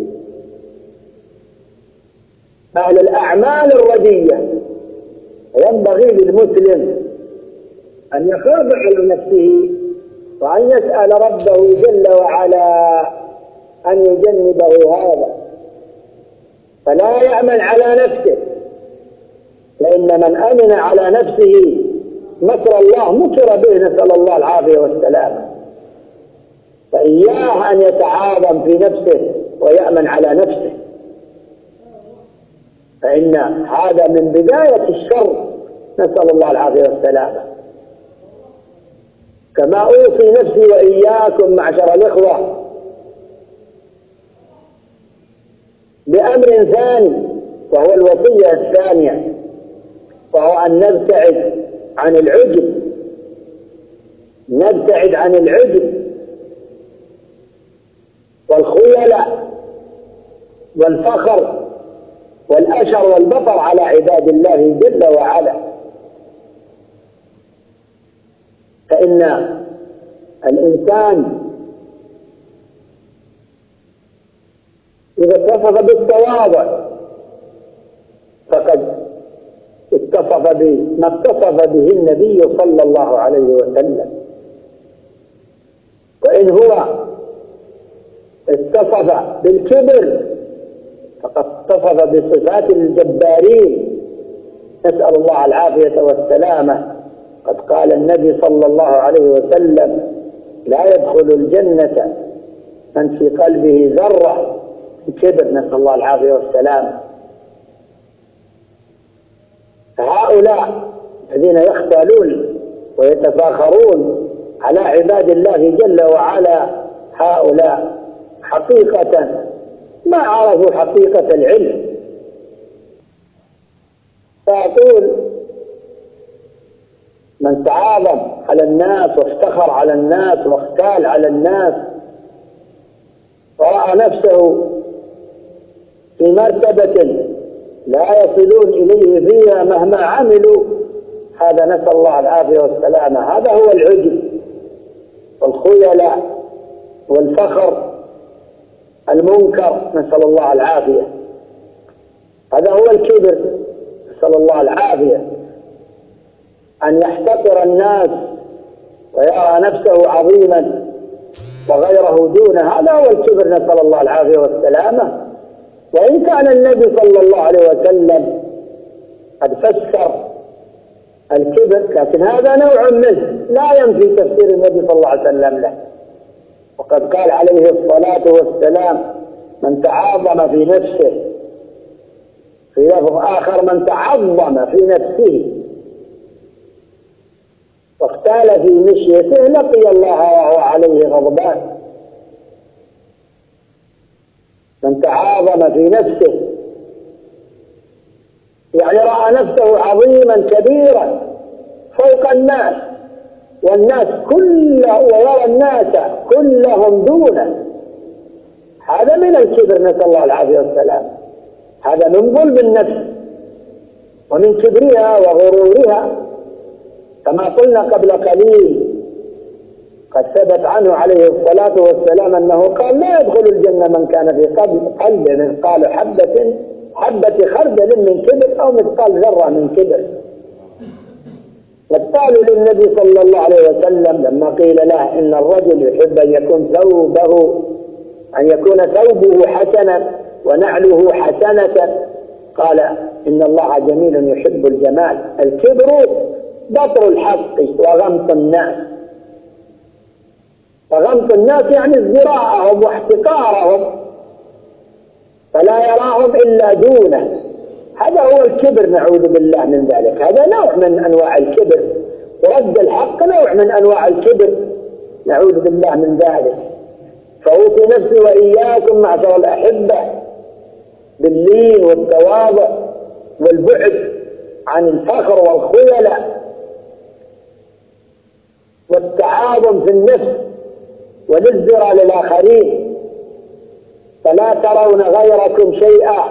Speaker 2: أهل الأعمال الرديئة. ينبغي للمسلم أن يخاف على نفسه وأن يسأل ربه جل وعلا أن يجنبه هذا، فلا يأمن على نفسه، لأن من أمن على نفسه مكر الله مكر به، نسأل الله العافية والسلامة. فإياه أن يتعاظم في نفسه ويأمن على نفسه، فإن هذا من بداية الشر، نسأل الله العافية والسلامة. كما أوصي نفسي وإياكم معشر الإخوة بأمر ثاني، وهو الوصية الثانية، وهو أن نبتعد عن العجب، نبتعد عن العجب والخيلاء والفخر والأشر والبطر على عباد الله جل وعلا. فإن الإنسان إذا اتصف بالتواضع فقد اتصف بما اتصف به النبي صلى الله عليه وسلم، وإن هو اتصف بالكبر فقد اتصف بصفات الجبارين، نسأل الله العافية والسلامة. قد قال النبي صلى الله عليه وسلم: لا يدخل الجنة من في قلبه ذرة كبر، نسأل الله العافية والسلامة. فهؤلاء الذين يختالون ويتفاخرون على عباد الله جل وعلا، هؤلاء حقيقة ما عرفوا حقيقة العلم. فأقول: من تعاظم على الناس وافتخر على الناس واختال على الناس ورأى نفسه في مرتبة لا يصلون إليه فيها مهما عملوا، هذا نسأل الله العافية والسلامة. هذا هو العجب والخيلاء والفخر المنكر، نسأل الله العافية. هذا هو الكبر، نسأل الله العافية. أن يحتقر الناس ويرى نفسه عظيما وغيره دونه، هذا هو الكبر، نسأل الله العافية والسلامة. وإن كان النبي صلى الله عليه وسلم قد فسر الكبر، لكن هذا نوع منه لا ينفي تفسير النبي صلى الله عليه وسلم له. وقد قال عليه الصلاة والسلام: من تعاظم في نفسه، في لفظ آخر: من تعظم في نفسه واختال في مشيته لقي الله وهو عليه غضبان. من تعاظم في نفسه يعني رأى نفسه عظيما كبيرا فوق الناس، والناس كله ويرى الناس كلهم دونه، هذا من الكبر، نسأل الله العافية والسلام. هذا من ظلم النفس ومن كبرها وغرورها، كما قلنا قبل قليل. قد ثبت عنه عليه الصلاة والسلام أنه قال: لا يدخل الجنة من كان في قلبه مثقال حبة حبة خردل من كبر أو مثقال ذرة من كبر. وقالوا للنبي صلى الله عليه وسلم لما قيل له إن الرجل يحب أن يكون ثوبه أن يكون ثوبه حسنا ونعله حسنة، قال: إن الله جميل يحب الجمال. الكبر بطر الحق وغمط الناس، وغمط الناس يعني ازدراءهم واحتقارهم، فلا يراهم إلا دونه. هذا هو الكبر، نعوذ بالله من ذلك. هذا نوع من أنواع الكبر، ورد الحق نوع من أنواع الكبر، نعوذ بالله من ذلك. فأوصي نفسي وإياكم معشر الأحبة باللين والتواضع والبعد عن الفخر والخيلاء والتعاظم في النفس والازدراء للآخرين. فلا ترون غيركم شيئا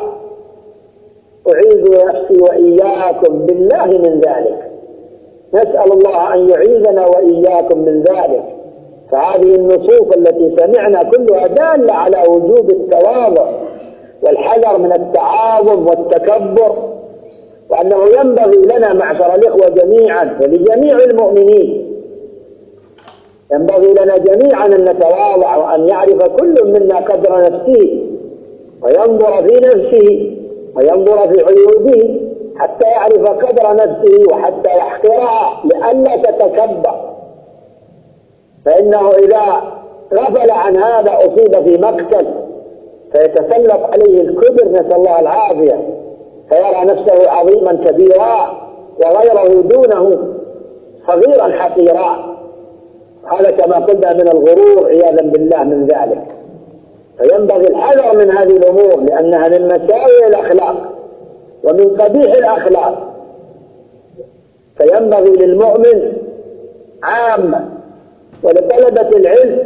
Speaker 2: أعيذ نفسي وإياكم بالله من ذلك. نسأل الله أن يعيذنا وإياكم من ذلك. فهذه النصوص التي سمعنا كلها دالة على وجوب التواضع والحذر من التعاظم والتكبر، وأنه ينبغي لنا معشر الإخوة جميعا ولجميع المؤمنين، ينبغي لنا جميعا أن نتواضع وأن يعرف كل منا قدر نفسه وينظر في نفسه وينظر في عيوبه حتى يعرف قدر نفسه وحتى يحقرها لئلا تتكبر. فإنه إذا غفل عن هذا أصيب في مقتل فيتسلط عليه الكبر، نسأل الله العافية، فيرى نفسه عظيما كبيرا وغيره دونه صغيرا حقيرا. هذا كما قلنا من الغرور عياذا بالله من ذلك. فينبغي الحذر من هذه الأمور لأنها من مساوئ الأخلاق ومن قبيح الأخلاق. فينبغي للمؤمن عامة ولطلبة العلم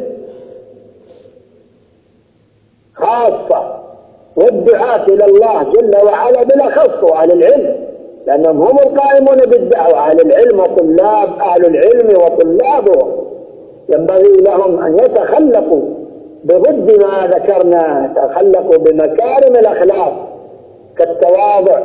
Speaker 2: خاصة والدعاة إلى الله جل وعلا بالأخص وأهل العلم، لأنهم هم القائمون بالدعوة. أهل العلم وطلاب أهل العلم وطلابهم ينبغي لهم أن يتخلقوا بضد ما ذكرنا، يتخلقوا بمكارم الأخلاق كالتواضع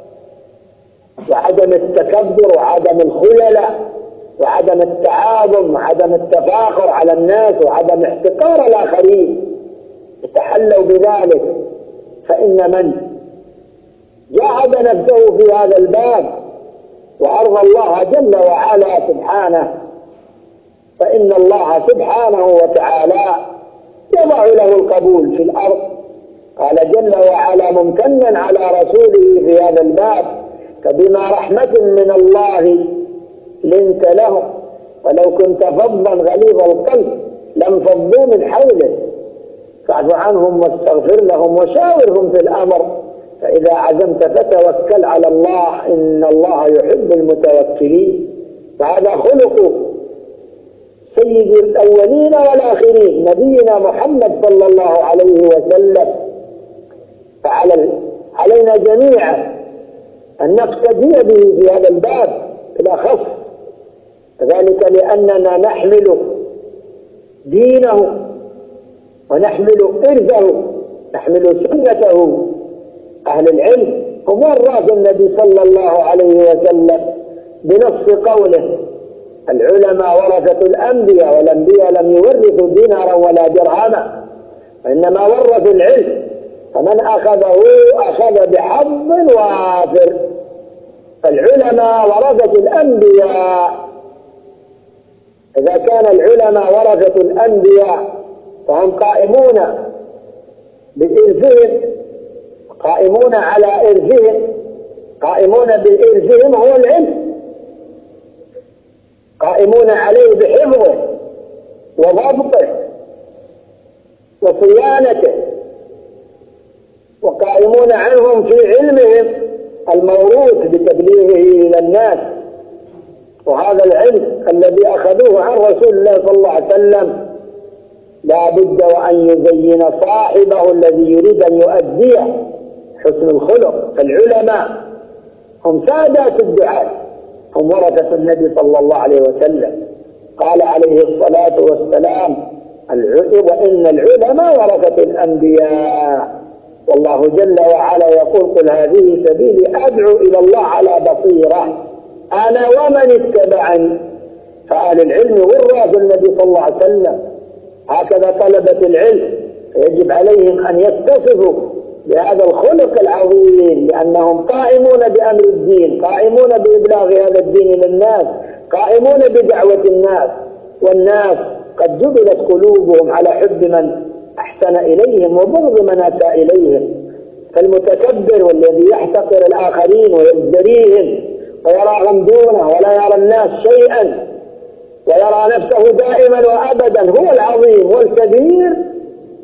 Speaker 2: وعدم التكبر وعدم الخيلاء وعدم التعاظم وعدم التفاخر على الناس وعدم احتقار الآخرين، يتحلوا بذلك. فإن من جاهد نفسه في هذا الباب وأرضى الله جل وعلا سبحانه فإن الله سبحانه وتعالى يضع له القبول في الأرض. قال جل وعلا ممتنا على رسوله في هذا الباب: فبما رحمة من الله لنت لهم ولو كنت فظا غليظ القلب لانفضوا من حولك فاعف عنهم واستغفر لهم وشاورهم في الأمر فإذا عزمت فتوكل على الله إن الله يحب المتوكلين. فهذا خلق سيد الأولين والآخرين نبينا محمد صلى الله عليه وسلم. فعلى علينا جميعا أن نقتدي به في هذا الباب بالأخص، ذلك لأننا نحمل دينه ونحمل إرثه، نحمل سنته. أهل العلم هم وراث النبي صلى الله عليه وسلم بنص قوله: العلماء ورثة الأنبياء والأنبياء لم يورثوا دينارا ولا درهما وإنما ورثوا العلم فمن أخذه أخذ بحظ وافر. فالعلماء ورثة الأنبياء، إذا كان العلماء ورثة الأنبياء فهم قائمون بإرثهم، قائمون على إرثهم، قائمون بإرثهم هو العلم، قائمون عليه بحفظه وضبطه وصيانته، وقائمون عنهم في علمهم الموروث بتبليغه إلى الناس. وهذا العلم الذي أخذوه عن رسول الله صلى الله عليه وسلم لا بد وأن يزين صاحبه الذي يريد أن يؤديه حسن الخلق. فالعلماء هم سادات الدعاة، هم ورثة النبي صلى الله عليه وسلم. قال عليه الصلاة والسلام: وإن العلماء ورثة الأنبياء. والله جل وعلا يقول: قل هذه سبيلي أدعو إلى الله على بصيرة أنا ومن اتبعني. فأهل العلم ورث النبي صلى الله عليه وسلم. هكذا طلبة العلم يجب عليهم أن يتصفوا بهذا الخلق العظيم، لأنهم قائمون بأمر الدين، قائمون بإبلاغ هذا الدين للناس، قائمون بدعوة الناس. والناس قد جبلت قلوبهم على حب من أحسن إليهم وبغض من أساء إليهم. فالمتكبر والذي يحتقر الآخرين ويزدريهم ويراهم دونه ولا يرى الناس شيئا ويرى نفسه دائما وأبدا هو العظيم والكبير،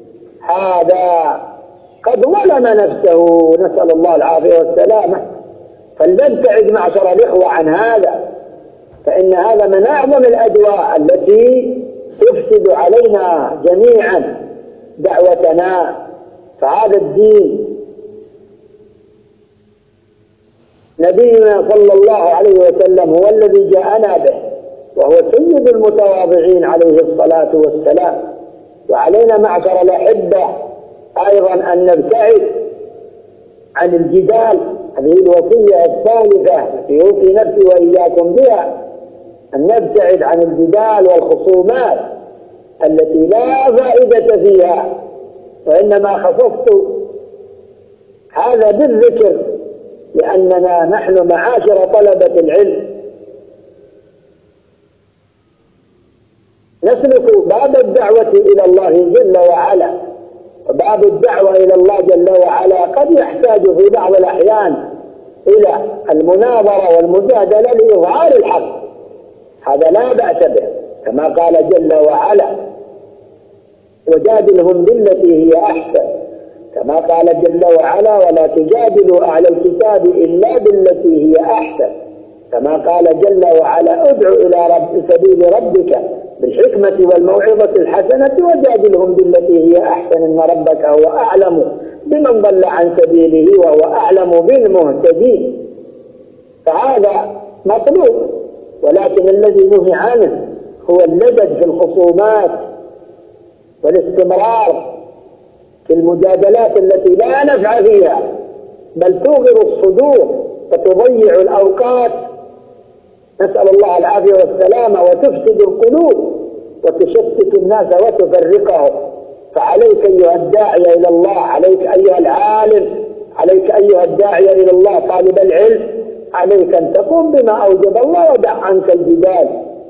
Speaker 2: هذا قد ظلم نفسه، نسأل الله العافية والسلامة. فلنبتعد معشر الإخوة عن هذا، فإن هذا من أعظم الأدواء التي تفسد علينا جميعا دعوتنا. فهذا الدين نبينا صلى الله عليه وسلم هو الذي جاءنا به، وهو سيد المتواضعين عليه الصلاة والسلام. وعلينا معشر الأحبة أيضا أن نبتعد عن الجدال. هذه الوصية الثالثة التي أوصي نفسي وإياكم بها، أن نبتعد عن الجدال والخصومات التي لا فائدة فيها. وإنما خصصت هذا بالذكر لأننا نحن معاشر طلبة العلم نسلك باب الدعوة إلى الله جل وعلا. وباب الدعوة إلى الله جل وعلا قد يحتاج في بعض الأحيان إلى المناظرة والمجادلة لإظهار الحق، هذا لا بأس به، كما قال جل وعلا: وجادلهم بالتي هي أحسن، كما قال جل وعلا: ولا تجادلوا أهل الكتاب إلا بالتي هي أحسن، كما قال جل وعلا: ادع إلى رب سبيل ربك بالحكمة والموعظة الحسنة وجادلهم بالتي هي أحسن إن ربك هو أعلم بمن ضل عن سبيله وهو أعلم بالمهتدين. فهذا مطلوب، ولكن الذي نهي عنه هو اللجد في الخصومات والاستمرار في المجادلات التي لا نفع فيها، بل توغر الصدور وتضيع الأوقات، نسأل الله العافية والسلامة، وتفسد القلوب وتشتت الناس وتفرقهم. فعليك أيها الداعية إلى الله، عليك أيها العالم، عليك أيها الداعية إلى الله طالب العلم، عليك أن تقوم بما أوجب الله ودع عنك الجدال.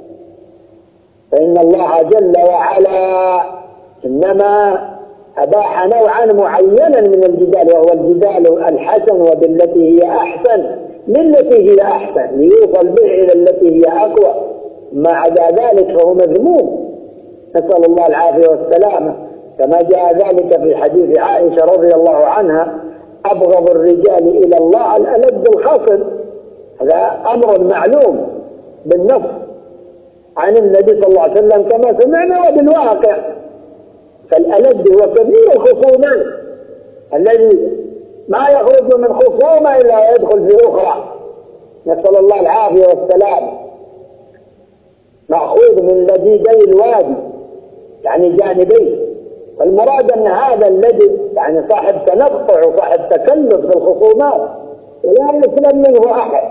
Speaker 2: فإن الله جل وعلا إنما أباح نوعا معينا من الجدال، وهو الجدال الحسن وبالتي هي أحسن للتي هي أحسن ليوصل به إلى التي هي أقوى. ما عدا ذلك فهو مذموم، نسأل الله العافية والسلامة، كما جاء ذلك في حديث عائشة رضي الله عنها: أبغض الرجال إلى الله الألد الخصم. هذا أمر معلوم بالنص عن النبي صلى الله عليه وسلم كما سمعنا وبالواقع. فالألد هو كبير الخصومات الذي ما يخرج من خصومة إلا يدخل في أخرى، نسأل الله العافية والسلام. مأخوذ من لديدي الوادي يعني جانبيه، والمراد أن هذا الذي يعني صاحب تنقع وصاحب تكلف في الخصومات ولا يسلم منه أحد،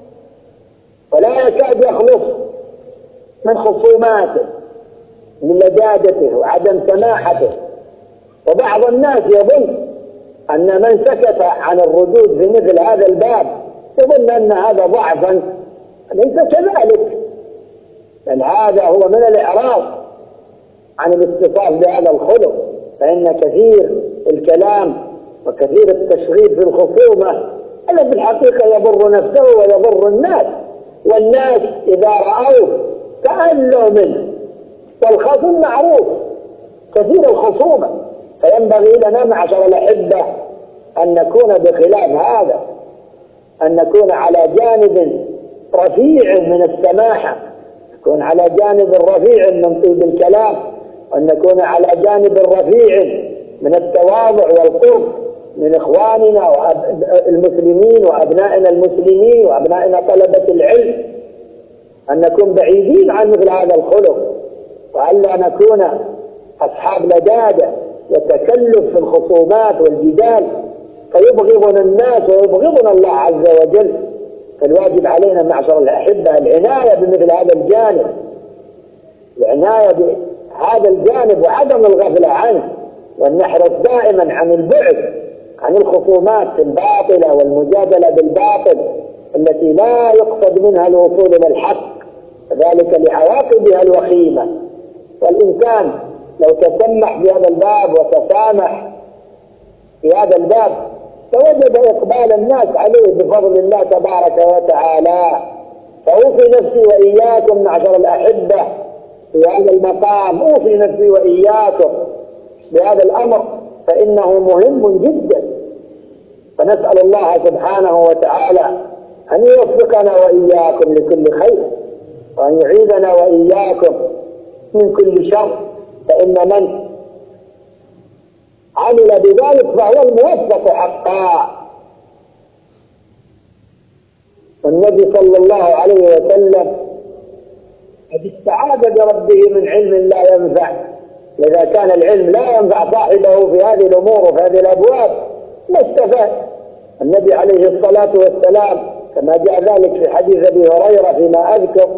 Speaker 2: ولا يكاد يخلص من خصوماته من لجادته وعدم سماحته. وبعض الناس يظن أن من سكت عن الردود في مثل هذا الباب يظن أن هذا ضعفا، ليس كذلك، بل هذا هو من الإعراض عن الاتصاف بهذا الخلق. فإن كثير الكلام وكثير التشغيل في الخصومة هذا في الحقيقة يضر نفسه ويضر الناس، والناس إذا رأوه تألوا منه، والخصم معروف كثير الخصومة. فينبغي لنا معشر الأحبة أن نكون بخلاف هذا، أن نكون على جانب رفيع من السماحة، نكون على جانب رفيع من طيب الكلام، وأن نكون على جانب رفيع من التواضع والقرب من إخواننا المسلمين وأبنائنا المسلمين وأبنائنا طلبة العلم، أن نكون بعيدين عن مثل هذا الخلق، وألا نكون أصحاب لدادة وتكلف في الخصومات والجدال فيبغضنا الناس ويبغضنا الله عز وجل. فالواجب علينا معشر الأحبة العناية بمثل هذا الجانب، العناية بهذا الجانب وعدم الغفلة عنه، وأن نحرص دائما عن البعد عن الخصومات الباطلة والمجادلة بالباطل التي لا يقصد منها الوصول إلى الحق، ذلك لعواقبها الوخيمة. والإنسان لو تسمح بهذا الباب وتسامح في هذا الباب فوجد إقبال الناس عليه بفضل الله تبارك وتعالى. فأوصي نفسي وإياكم معشر الأحبة في هذا المقام، أوصي نفسي وإياكم بهذا الأمر، فإنه مهم جدا. فنسأل الله سبحانه وتعالى أن يوفقنا وإياكم لكل خير، وأن يعيذنا وإياكم من كل شر، فإن من عمل بذلك فهو الموفق حقا. والنبي صلى الله عليه وسلم قد استعاذ بربه من علم لا ينفع. إذا كان العلم لا ينفع صاحبه في هذه الأمور وفي هذه الأبواب ما استفاد. النبي عليه الصلاة والسلام كما جاء ذلك في حديث أبي هريرة فيما أذكر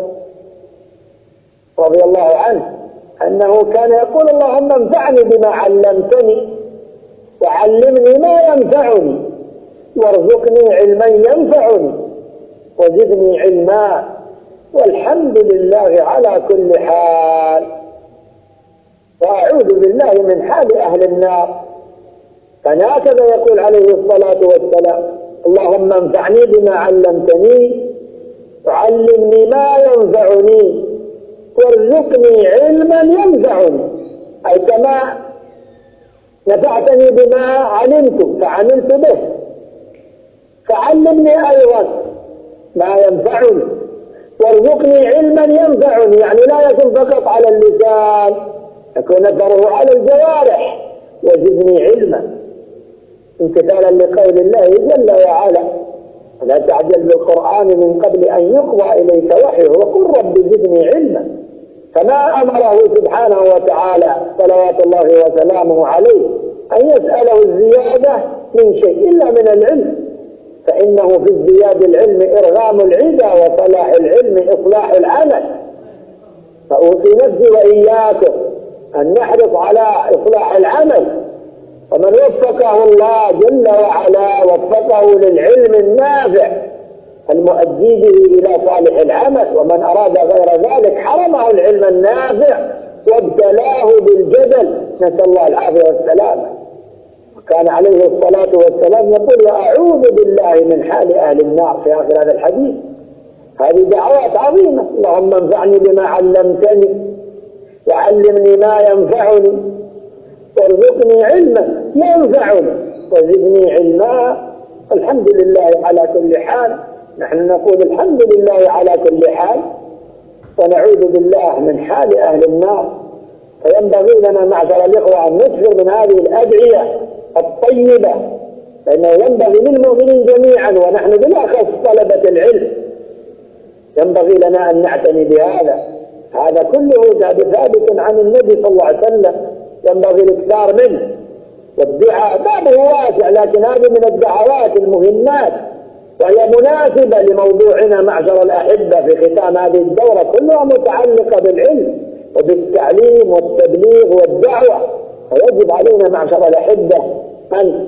Speaker 2: رضي الله عنه أنه كان يقول اللهم انفعني بما علمتني وعلمني ما ينفعني وارزقني علما ينفعني وزدني علما والحمد لله على كل حال. وأعوذ بالله من حال أهل النار. كان هكذا يقول عليه الصلاة والسلام اللهم انفعني بما علمتني وعلمني ما ينفعني وارزقني علما ينفعني، أي كما نفعتني بما علمت فعملت به فعلمني أيضا ما ينفعني وارزقني علما ينفعني، يعني لا يكون فقط على اللسان، يكون أثره على الجوارح. وزدني علما امتثالا لقول الله جل وعلا لا تعجل بالقرآن من قبل أن يقضى إليك وحيه وقل رب زدني علما. فما أمره سبحانه وتعالى صلوات الله وسلامه عليه أن يسأله الزيادة من شيء إلا من العلم، فإنه في ازدياد العلم إرغام العدى وصلاح العلم إصلاح العمل. فأوصي نفسي وإياكم أن نحرص على إصلاح العمل، ومن وفقه الله جل وعلا وفقه للعلم النافع المؤدي به إلى صالح العمل، ومن أراد غير ذلك حرمه العلم النافع وابتلاه بالجدل، نسأل الله العافية والسلامة. وكان عليه الصلاة والسلام يقول وأعوذ بالله من حال أهل النار في آخر هذا الحديث. هذه دعوات عظيمة، اللهم انفعني بما علمتني وعلمني ما ينفعني وارزقني علما ينفعني وزدني علما. الحمد لله على كل حال. نحن نقول الحمد لله على كل حال ونعوذ بالله من حال أهل النار. فينبغي لنا معشر الإخوة أن نكثر من هذه الأدعية الطيبة، لأنه ينبغي للمؤمنين جميعا ونحن بالأخص طلبة العلم ينبغي لنا أن نعتني بهذا. هذا كله ثابت عن النبي صلى الله عليه وسلم، ينبغي الاكثار منه. والدعاء بابه واسع، لكن هذه من الدعوات المهمات وهي مناسبة لموضوعنا معشر الأحبة في ختام هذه الدورة، كلها متعلقة بالعلم وبالتعليم والتبليغ والدعوة. فيجب علينا معشر الأحبة أن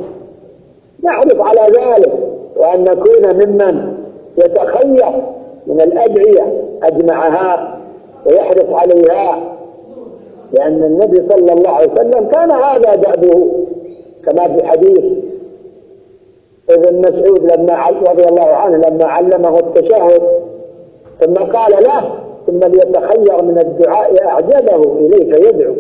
Speaker 2: نحرص على ذلك وأن نكون ممن يتخير من الأدعية أجمعها ويحرص عليها، لأن النبي صلى الله عليه وسلم كان هذا دأبه، كما في حديث ابن مسعود لما رضي الله عنه لما علمه التشهد ثم قال له ثم ليتخير من الدعاء أعجبه إليه فيدعو.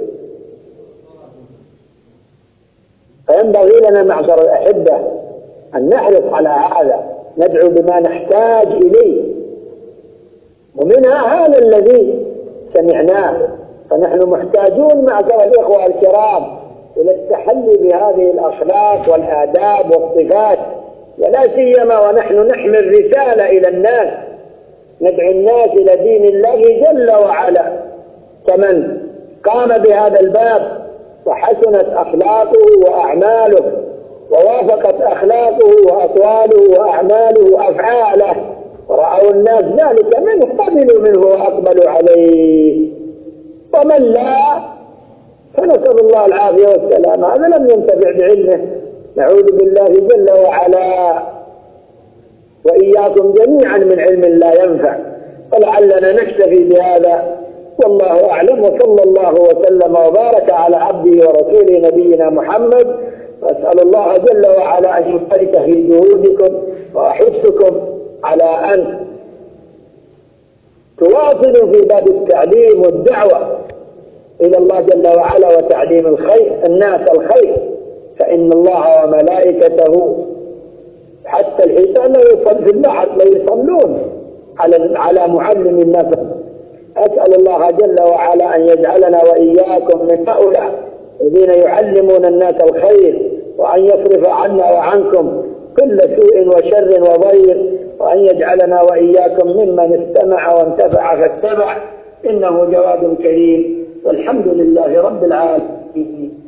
Speaker 2: فينبغي لنا معشر الأحبة أن نحرص على هذا، ندعو بما نحتاج إليه، ومنها هذا الذي سمعناه. فنحن محتاجون معشر الإخوة الكرام إلى التحلي بهذه الأخلاق والآداب والصفات، ولا سيما ونحن نحمل رسالة إلى الناس، ندعو الناس إلى دين الله جل وعلا. فمن قام بهذا الباب وحسنت أخلاقه وأعماله ووافقت أخلاقه وأقواله وأعماله أفعاله ورأوا الناس ذلك منه قبلوا منه وأقبلوا عليه، ومن لا فنسأل الله العافية والسلامة هذا لم ينتفع بعلمه. نعوذ بالله جل وعلا وإياكم جميعا من علم لا ينفع. ولعلنا نكتفي بهذا والله أعلم، وصلى الله وسلم وبارك على عبده ورسوله نبينا محمد. وأسأل الله جل وعلا أن يبارك في جهودكم وأحثكم على أن تواصلوا في باب التعليم والدعوة إلى الله جل وعلا وتعليم الخير الناس الخير، فإن الله وملائكته حتى الحيتان لا يصل في البحر لا يصلون على على معلم الناس. أسأل الله جل وعلا أن يجعلنا وإياكم من هؤلاء الذين يعلمون الناس الخير، وأن يصرف عنا وعنكم كل سوء وشر وضير، وأن يجعلنا وإياكم ممن استمع وانتفع فاتبع، إنه جواد كريم، والحمد لله رب العالمين.